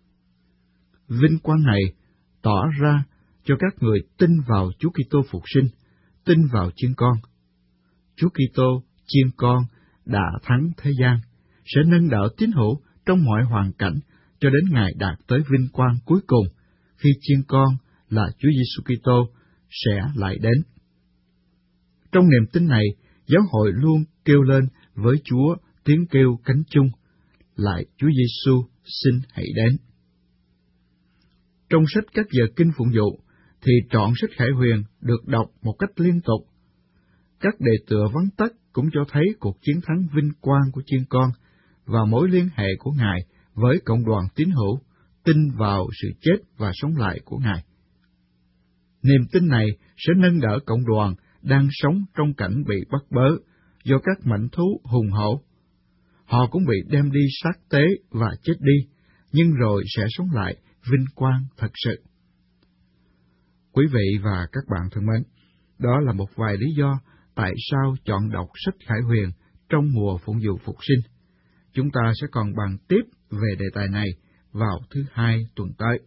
Vinh quang này tỏ ra cho các người tin vào Chúa Kitô phục sinh, tin vào chiên con. Chúa Kitô, chiên con, đã thắng thế gian, sẽ nâng đỡ tín hữu trong mọi hoàn cảnh cho đến ngày đạt tới vinh quang cuối cùng, khi chiên con là Chúa Giêsu Kitô sẽ lại đến. Trong niềm tin này, giáo hội luôn kêu lên với Chúa tiếng kêu cánh chung: Lại Chúa Giêsu xin hãy đến. Trong sách các giờ kinh phụng vụ thì trọn sách Khải Huyền được đọc một cách liên tục. Các đề tựa vắn tắt cũng cho thấy cuộc chiến thắng vinh quang của chiên con và mối liên hệ của Ngài với cộng đoàn tín hữu tin vào sự chết và sống lại của Ngài. Niềm tin này sẽ nâng đỡ cộng đoàn đang sống trong cảnh bị bắt bớ do các mãnh thú hùng hổ. Họ cũng bị đem đi xác tế và chết đi, nhưng rồi sẽ sống lại vinh quang thật sự. Quý vị và các bạn thân mến, đó là một vài lý do tại sao chọn đọc sách Khải Huyền trong mùa phụng vụ phục sinh. Chúng ta sẽ còn bàn tiếp về đề tài này vào thứ Hai tuần tới.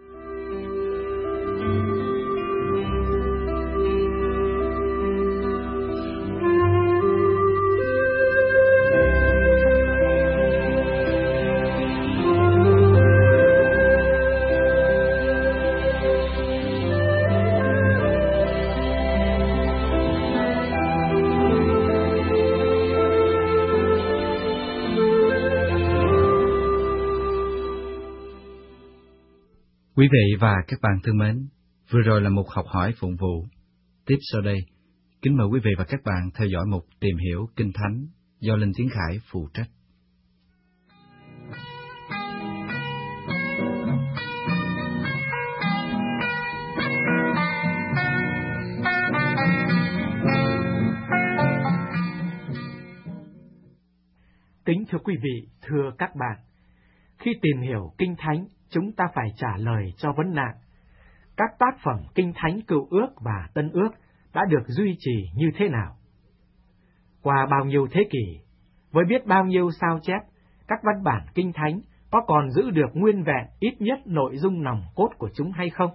Quý vị và các bạn thân mến, vừa rồi là một học hỏi phụng vụ. Tiếp sau đây, kính mời quý vị và các bạn theo dõi mục Tìm hiểu Kinh Thánh do Linh Tiến Khải phụ trách. Kính thưa quý vị, thưa các bạn, khi tìm hiểu Kinh Thánh, chúng ta phải trả lời cho vấn nạn. Các tác phẩm Kinh Thánh Cựu Ước và Tân Ước đã được duy trì như thế nào? Qua bao nhiêu thế kỷ, với biết bao nhiêu sao chép, các văn bản Kinh Thánh có còn giữ được nguyên vẹn ít nhất nội dung nòng cốt của chúng hay không?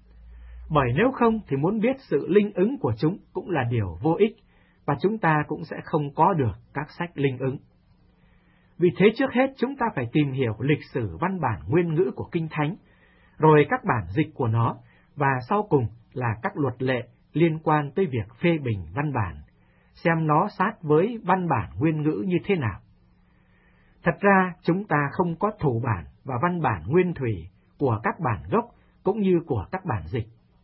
Bởi nếu không thì muốn biết sự linh ứng của chúng cũng là điều vô ích, và chúng ta cũng sẽ không có được các sách linh ứng. Vì thế trước hết chúng ta phải tìm hiểu lịch sử văn bản nguyên ngữ của Kinh Thánh, rồi các bản dịch của nó, và sau cùng là các luật lệ liên quan tới việc phê bình văn bản, xem nó sát với văn bản nguyên ngữ như thế nào. Thật ra chúng ta không có thủ bản và văn bản nguyên thủy của các bản gốc cũng như của các bản dịch.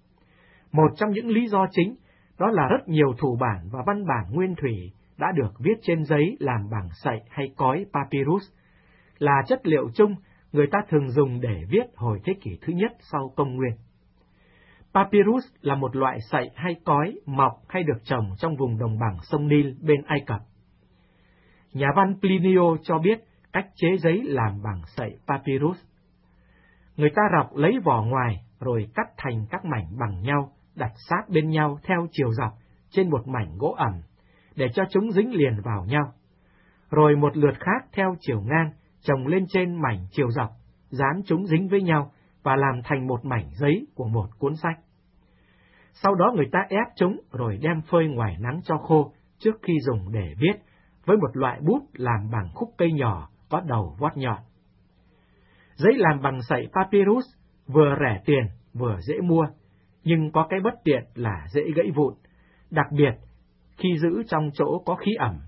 Một trong những lý do chính đó là rất nhiều thủ bản và văn bản nguyên thủy đã được viết trên giấy làm bằng sậy hay cói papyrus, là chất liệu chung người ta thường dùng để viết hồi thế kỷ thứ nhất sau công nguyên. Papyrus là một loại sậy hay cói mọc hay được trồng trong vùng đồng bằng sông Nile bên Ai Cập. Nhà văn Plinio cho biết cách chế giấy làm bằng sậy papyrus. Người ta rọc lấy vỏ ngoài rồi cắt thành các mảnh bằng nhau, đặt sát bên nhau theo chiều dọc trên một mảnh gỗ ẩm, để cho chúng dính liền vào nhau. Rồi một lượt khác theo chiều ngang, chồng lên trên mảnh chiều dọc, dán chúng dính với nhau và làm thành một mảnh giấy của một cuốn sách. Sau đó người ta ép chúng rồi đem phơi ngoài nắng cho khô trước khi dùng để viết, với một loại bút làm bằng khúc cây nhỏ có đầu vót nhọn. Giấy làm bằng sậy papyrus vừa rẻ tiền vừa dễ mua, nhưng có cái bất tiện là dễ gãy vụn, đặc biệt khi giữ trong chỗ có khí ẩm.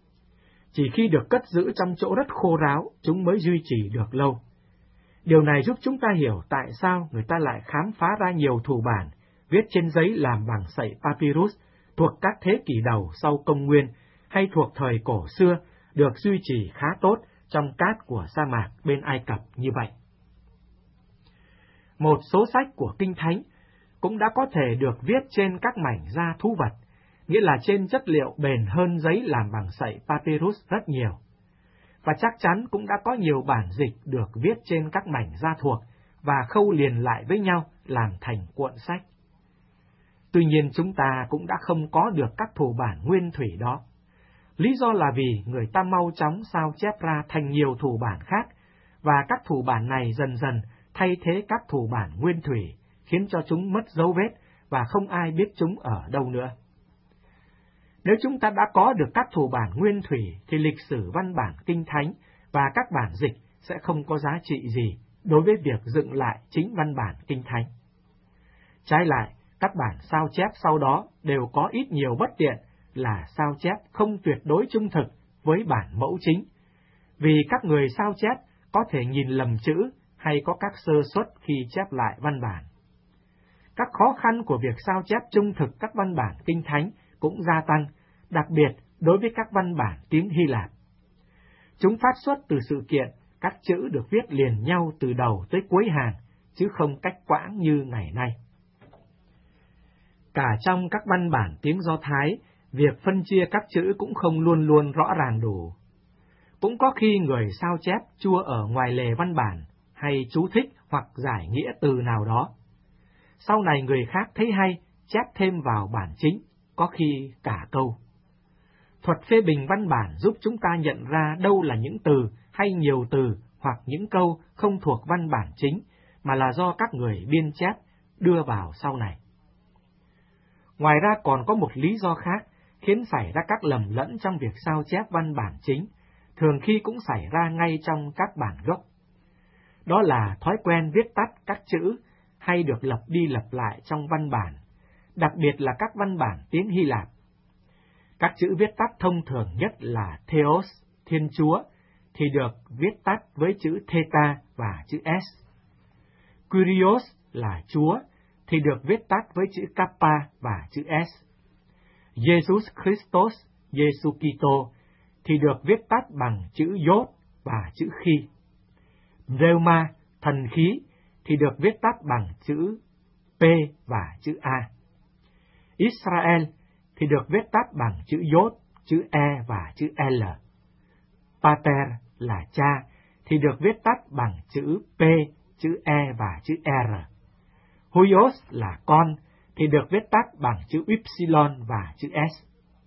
Chỉ khi được cất giữ trong chỗ rất khô ráo, chúng mới duy trì được lâu. Điều này giúp chúng ta hiểu tại sao người ta lại khám phá ra nhiều thủ bản viết trên giấy làm bằng sậy papyrus thuộc các thế kỷ đầu sau công nguyên hay thuộc thời cổ xưa được duy trì khá tốt trong cát của sa mạc bên Ai Cập như vậy. Một số sách của Kinh Thánh cũng đã có thể được viết trên các mảnh da thú vật, nghĩa là trên chất liệu bền hơn giấy làm bằng sậy papyrus rất nhiều. Và chắc chắn cũng đã có nhiều bản dịch được viết trên các mảnh da thuộc và khâu liền lại với nhau làm thành cuộn sách. Tuy nhiên chúng ta cũng đã không có được các thủ bản nguyên thủy đó. Lý do là vì người ta mau chóng sao chép ra thành nhiều thủ bản khác, và các thủ bản này dần dần thay thế các thủ bản nguyên thủy, khiến cho chúng mất dấu vết và không ai biết chúng ở đâu nữa. Nếu chúng ta đã có được các thủ bản nguyên thủy, thì lịch sử văn bản Kinh Thánh và các bản dịch sẽ không có giá trị gì đối với việc dựng lại chính văn bản Kinh Thánh. Trái lại, các bản sao chép sau đó đều có ít nhiều bất tiện là sao chép không tuyệt đối trung thực với bản mẫu chính, vì các người sao chép có thể nhìn lầm chữ hay có các sơ suất khi chép lại văn bản. Các khó khăn của việc sao chép trung thực các văn bản Kinh Thánh cũng gia tăng, đặc biệt đối với các văn bản tiếng Hy Lạp. Chúng phát xuất từ sự kiện các chữ được viết liền nhau từ đầu tới cuối hàng, chứ không cách quãng như ngày nay. Cả trong các văn bản tiếng Do Thái, việc phân chia các chữ cũng không luôn luôn rõ ràng đủ. Cũng có khi người sao chép chua ở ngoài lề văn bản, hay chú thích hoặc giải nghĩa từ nào đó. Sau này người khác thấy hay, chép thêm vào bản chính, có khi cả câu. Thuật phê bình văn bản giúp chúng ta nhận ra đâu là những từ hay nhiều từ hoặc những câu không thuộc văn bản chính, mà là do các người biên chép đưa vào sau này. Ngoài ra còn có một lý do khác khiến xảy ra các lầm lẫn trong việc sao chép văn bản chính, thường khi cũng xảy ra ngay trong các bản gốc. Đó là thói quen viết tắt các chữ hay được lặp đi lặp lại trong văn bản, đặc biệt là các văn bản tiếng Hy Lạp. Các chữ viết tắt thông thường nhất là Theos, Thiên Chúa, thì được viết tắt với chữ Theta và chữ S. Kyrios là Chúa, thì được viết tắt với chữ Kappa và chữ S. Jesus Christos, Giêsu Kitô, thì được viết tắt bằng chữ Yod và chữ Khi. Pneuma, thần khí, thì được viết tắt bằng chữ P và chữ A. Israel thì được viết tắt bằng chữ Yod, chữ E và chữ L. Pater là cha thì được viết tắt bằng chữ P, chữ E và chữ R. Huios là con thì được viết tắt bằng chữ Ypsilon và chữ S.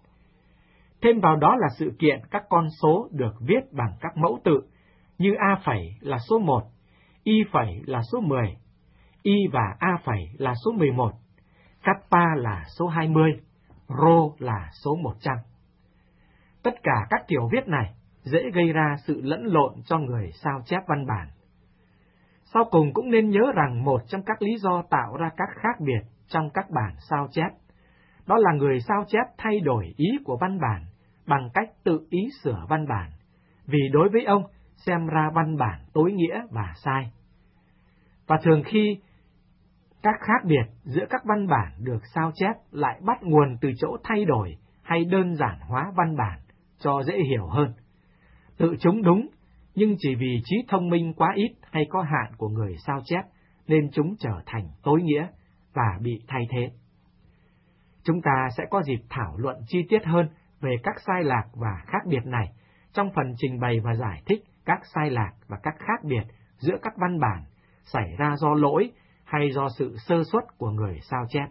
Thêm vào đó là sự kiện các con số được viết bằng các mẫu tự, như A phẩy là số 1, Y phẩy là số 10, Y và A phẩy là số 11, Kappa là số 20, Rho là số 100. Tất cả các kiểu viết này dễ gây ra sự lẫn lộn cho người sao chép văn bản. Sau cùng cũng nên nhớ rằng một trong các lý do tạo ra các khác biệt trong các bản sao chép, đó là người sao chép thay đổi ý của văn bản bằng cách tự ý sửa văn bản, vì đối với ông xem ra văn bản tối nghĩa và sai. Và thường khi các khác biệt giữa các văn bản được sao chép lại bắt nguồn từ chỗ thay đổi hay đơn giản hóa văn bản cho dễ hiểu hơn. Tự chúng đúng, nhưng chỉ vì trí thông minh quá ít hay có hạn của người sao chép nên chúng trở thành tối nghĩa và bị thay thế. Chúng ta sẽ có dịp thảo luận chi tiết hơn về các sai lạc và khác biệt này trong phần trình bày và giải thích các sai lạc và các khác biệt giữa các văn bản xảy ra do lỗi hay do sự sơ suất của người sao chép.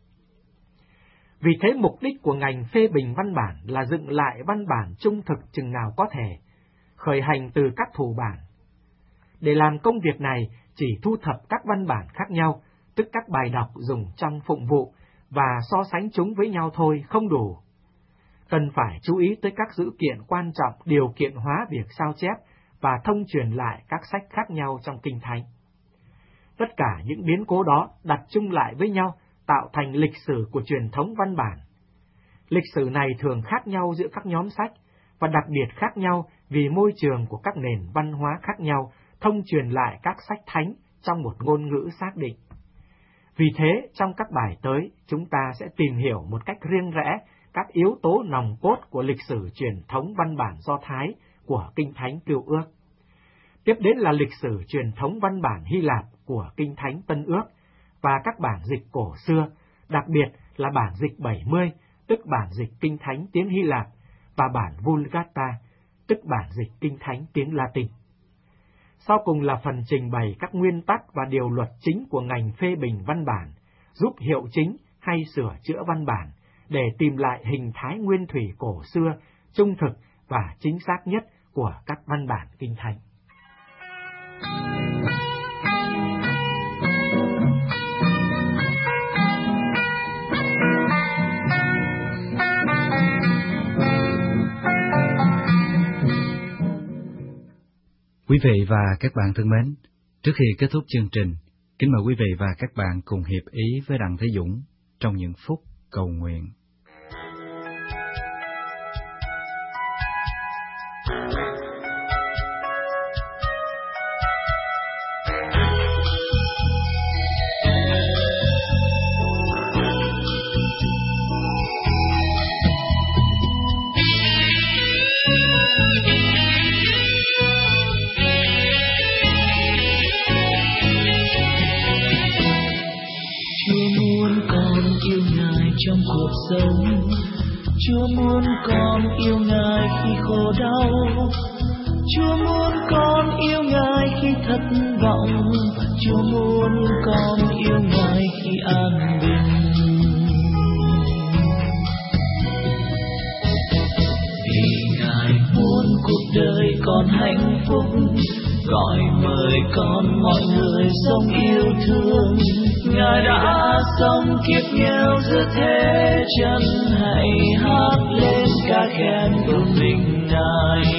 Vì thế mục đích của ngành phê bình văn bản là dựng lại văn bản trung thực chừng nào có thể, khởi hành từ các thủ bản. Để làm công việc này, chỉ thu thập các văn bản khác nhau, tức các bài đọc dùng trong phụng vụ, và so sánh chúng với nhau thôi không đủ. Cần phải chú ý tới các dữ kiện quan trọng điều kiện hóa việc sao chép và thông truyền lại các sách khác nhau trong Kinh Thánh. Tất cả những biến cố đó đặt chung lại với nhau tạo thành lịch sử của truyền thống văn bản. Lịch sử này thường khác nhau giữa các nhóm sách, và đặc biệt khác nhau vì môi trường của các nền văn hóa khác nhau thông truyền lại các sách thánh trong một ngôn ngữ xác định. Vì thế, trong các bài tới, chúng ta sẽ tìm hiểu một cách riêng rẽ các yếu tố nòng cốt của lịch sử truyền thống văn bản Do Thái của Kinh Thánh Cựu Ước. Tiếp đến là lịch sử truyền thống văn bản Hy Lạp của Kinh Thánh Tân Ước và các bản dịch cổ xưa, đặc biệt là bản dịch 70, tức bản dịch Kinh Thánh tiếng Hy Lạp, và bản Vulgata, tức bản dịch Kinh Thánh tiếng Latin. Sau cùng là phần trình bày các nguyên tắc và điều luật chính của ngành phê bình văn bản, giúp hiệu chính hay sửa chữa văn bản, để tìm lại hình thái nguyên thủy cổ xưa, trung thực và chính xác nhất của các văn bản Kinh Thánh. Quý vị và các bạn thân mến, trước khi kết thúc chương trình, kính mời quý vị và các bạn cùng hiệp ý với Đặng Thế Dũng trong những phút cầu nguyện. Trong cuộc sống, Chúa muốn con yêu Ngài khi khổ đau, Chúa muốn con yêu Ngài khi thất vọng, và Chúa muốn con yêu Ngài khi an bình. Vì Ngài muốn cuộc đời con hạnh phúc, gọi mời con mọi người sống yêu thương. Ngài đã sống kiếp nghèo giữa thế chân, hãy hát lên ca khen tôn vinh Ngài.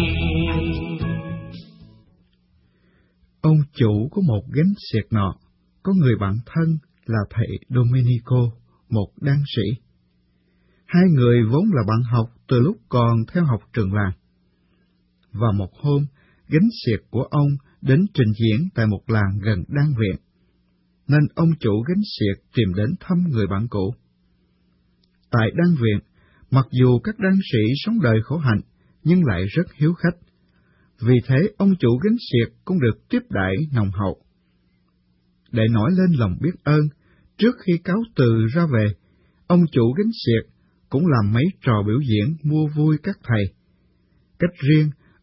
Ông chủ của một gánh xiếc nọ có người bạn thân là thầy Domenico, một đan sĩ. Hai người vốn là bạn học từ lúc còn theo học trường làng. Và một hôm, gánh xiếc của ông đến trình diễn tại một làng gần đan viện, nên ông chủ gánh xiếc tìm đến thăm người bạn cũ. Tại đan viện, mặc dù các đan sĩ sống đời khổ hạnh, nhưng lại rất hiếu khách. Vì thế, ông chủ gánh xiếc cũng được tiếp đãi nồng hậu. Để nói lên lòng biết ơn, trước khi cáo từ ra về, ông chủ gánh xiếc cũng làm mấy trò biểu diễn mua vui các thầy. Cách riêng,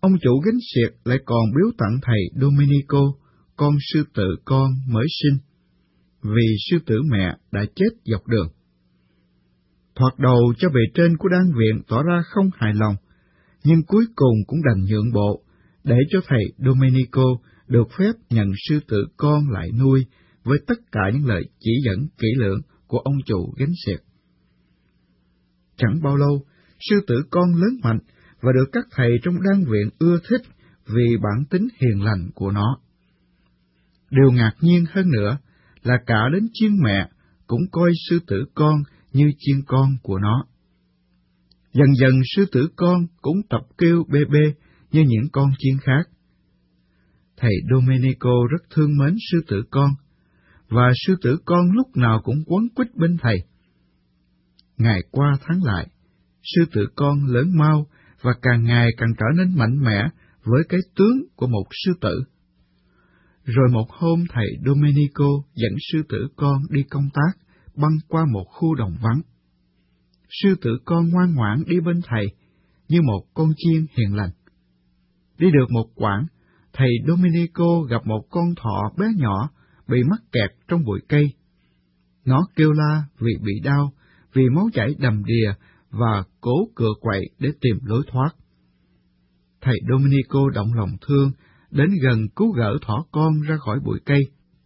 ông chủ gánh xiệt lại còn biếu tặng thầy Domenico con sư tử con mới sinh, vì sư tử mẹ đã chết dọc đường. Thoạt đầu cho bề trên của đan viện tỏ ra không hài lòng, nhưng cuối cùng cũng đành nhượng bộ, để cho thầy Domenico được phép nhận sư tử con lại nuôi với tất cả những lời chỉ dẫn kỹ lưỡng của ông chủ gánh xiệt. Chẳng bao lâu, sư tử con lớn mạnh và được các thầy trong đan viện ưa thích vì bản tính hiền lành của nó. Điều ngạc nhiên hơn nữa là cả đến chiên mẹ cũng coi sư tử con như chiên con của nó. Dần dần sư tử con cũng tập kêu bê bê như những con chiên khác. Thầy Domenico rất thương mến sư tử con, và sư tử con lúc nào cũng quấn quýt bên thầy. Ngày qua tháng lại, sư tử con lớn mau và càng ngày càng trở nên mạnh mẽ với cái tướng của một sư tử. Rồi một hôm thầy Domenico dẫn sư tử con đi công tác, băng qua một khu đồng vắng. Sư tử con ngoan ngoãn đi bên thầy, như một con chiên hiền lành. Đi được một quãng, thầy Domenico gặp một con thỏ bé nhỏ bị mắc kẹt trong bụi cây. Nó kêu la vì bị đau, vì máu chảy đầm đìa và cố cựa quậy để tìm lối thoát. Thầy Domenico động lòng thương, đến gần cứu gỡ thỏ con ra khỏi bụi cây.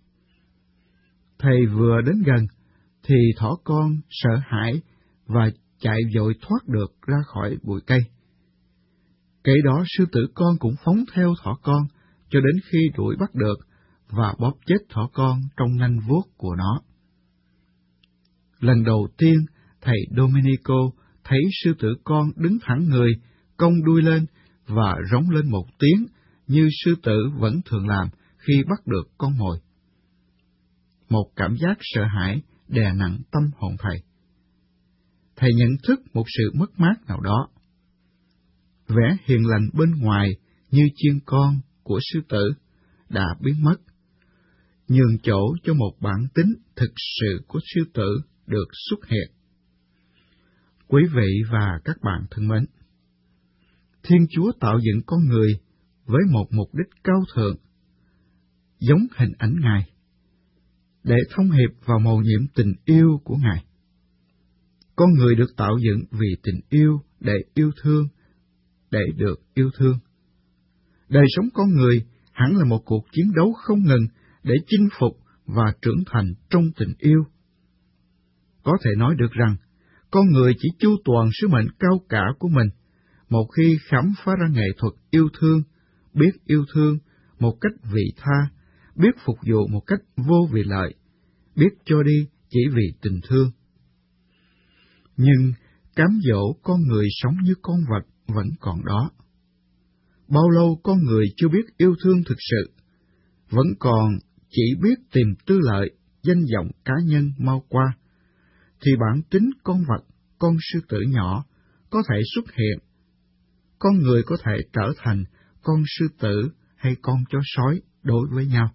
Thầy vừa đến gần, thì thỏ con sợ hãi và chạy vội thoát được ra khỏi bụi cây. Kể đó sư tử con cũng phóng theo thỏ con, cho đến khi đuổi bắt được và bóp chết thỏ con trong nanh vuốt của nó. Lần đầu tiên, thầy Domenico thấy sư tử con đứng thẳng người, cong đuôi lên và rống lên một tiếng như sư tử vẫn thường làm khi bắt được con mồi. Một cảm giác sợ hãi đè nặng tâm hồn thầy. Thầy nhận thức một sự mất mát nào đó. Vẻ hiền lành bên ngoài như chiên con của sư tử đã biến mất, nhường chỗ cho một bản tính thực sự của sư tử được xuất hiện. Quý vị và các bạn thân mến, Thiên Chúa tạo dựng con người với một mục đích cao thượng, giống hình ảnh Ngài, để thông hiệp vào mầu nhiệm tình yêu của Ngài. Con người được tạo dựng vì tình yêu để yêu thương, để được yêu thương. Đời sống con người hẳn là một cuộc chiến đấu không ngừng để chinh phục và trưởng thành trong tình yêu. Có thể nói được rằng, con người chỉ chu toàn sứ mệnh cao cả của mình một khi khám phá ra nghệ thuật yêu thương, biết yêu thương một cách vị tha, biết phục vụ một cách vô vị lợi, biết cho đi chỉ vì tình thương. Nhưng cám dỗ con người sống như con vật vẫn còn đó. Bao lâu con người chưa biết yêu thương thực sự, vẫn còn chỉ biết tìm tư lợi, danh vọng cá nhân mau qua, thì bản tính con vật, con sư tử nhỏ có thể xuất hiện. Con người có thể trở thành con sư tử hay con chó sói đối với nhau.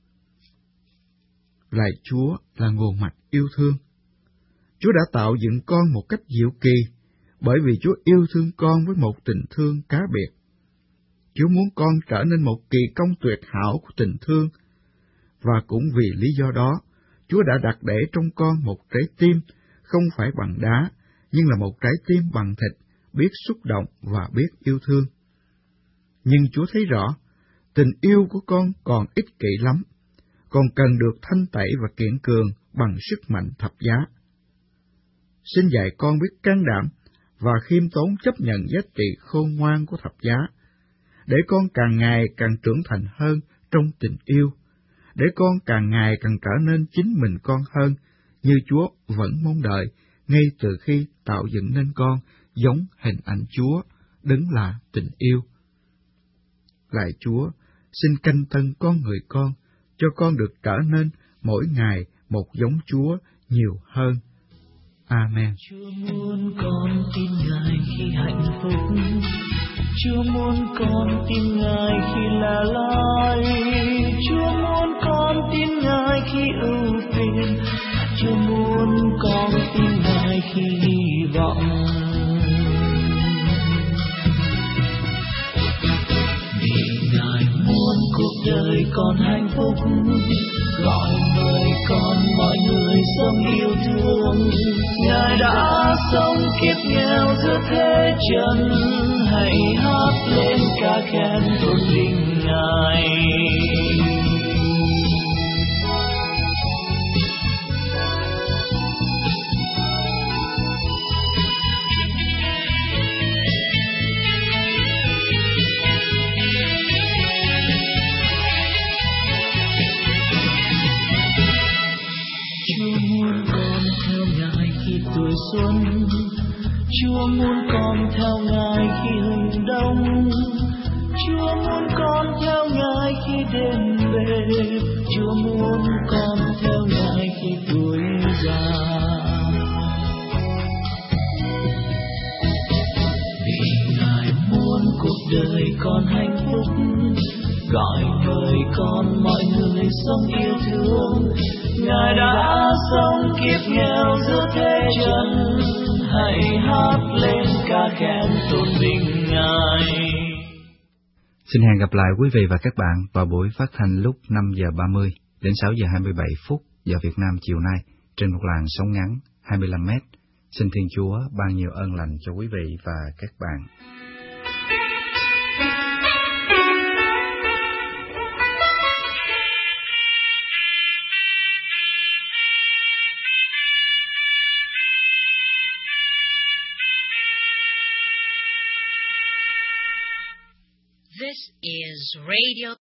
Lạy Chúa là nguồn mạch yêu thương. Chúa đã tạo dựng con một cách diệu kỳ, bởi vì Chúa yêu thương con với một tình thương cá biệt. Chúa muốn con trở nên một kỳ công tuyệt hảo của tình thương, và cũng vì lý do đó, Chúa đã đặt để trong con một trái tim không phải bằng đá, nhưng là một trái tim bằng thịt, biết xúc động và biết yêu thương. Nhưng Chúa thấy rõ, tình yêu của con còn ích kỷ lắm, còn cần được thanh tẩy và kiện cường bằng sức mạnh thập giá. Xin dạy con biết can đảm và khiêm tốn chấp nhận giá trị khôn ngoan của thập giá, để con càng ngày càng trưởng thành hơn trong tình yêu, để con càng ngày càng trở nên chính mình con hơn, như Chúa vẫn mong đợi ngay từ khi tạo dựng nên con giống hình ảnh Chúa, đứng là tình yêu. Lạy Chúa, xin canh tân con người con, cho con được trở nên mỗi ngày một giống Chúa nhiều hơn. Amen. Chúa muốn con tin Ngài khi hạnh phúc, Chúa muốn con tin Ngài khi là loi, Chúa muốn con tin Ngài khi ưu phiền, Chúa muốn con tin Ngài khi hy vọng. Ngài muốn cuộc đời con hạnh phúc, gọi mời con mọi người sống yêu thương. Ngài đã sống kiếp nghèo giữa thế trần, hãy hát lên ca khen tôn vinh Ngài. Chúa muốn con theo Ngài khi tuổi xuân, Chúa muốn con theo Ngài khi hừng đông, Chúa muốn con theo Ngài khi đêm về, Chúa muốn con theo Ngài khi tuổi già. Vì Ngài muốn cuộc đời con hạnh phúc, gọi mời con mọi người sống yêu thương. Ngài đã sống kiếp nghèo giữa thế trần, hãy hát lên ca khen tôn vinh Ngài. Xin hẹn gặp lại quý vị và các bạn vào buổi phát thanh lúc 5 giờ 30 đến 6 giờ 27 phút giờ Việt Nam chiều nay trên một làn sóng ngắn 25 mét. Xin Thiên Chúa ban nhiều ơn lành cho quý vị và các bạn. This is Radio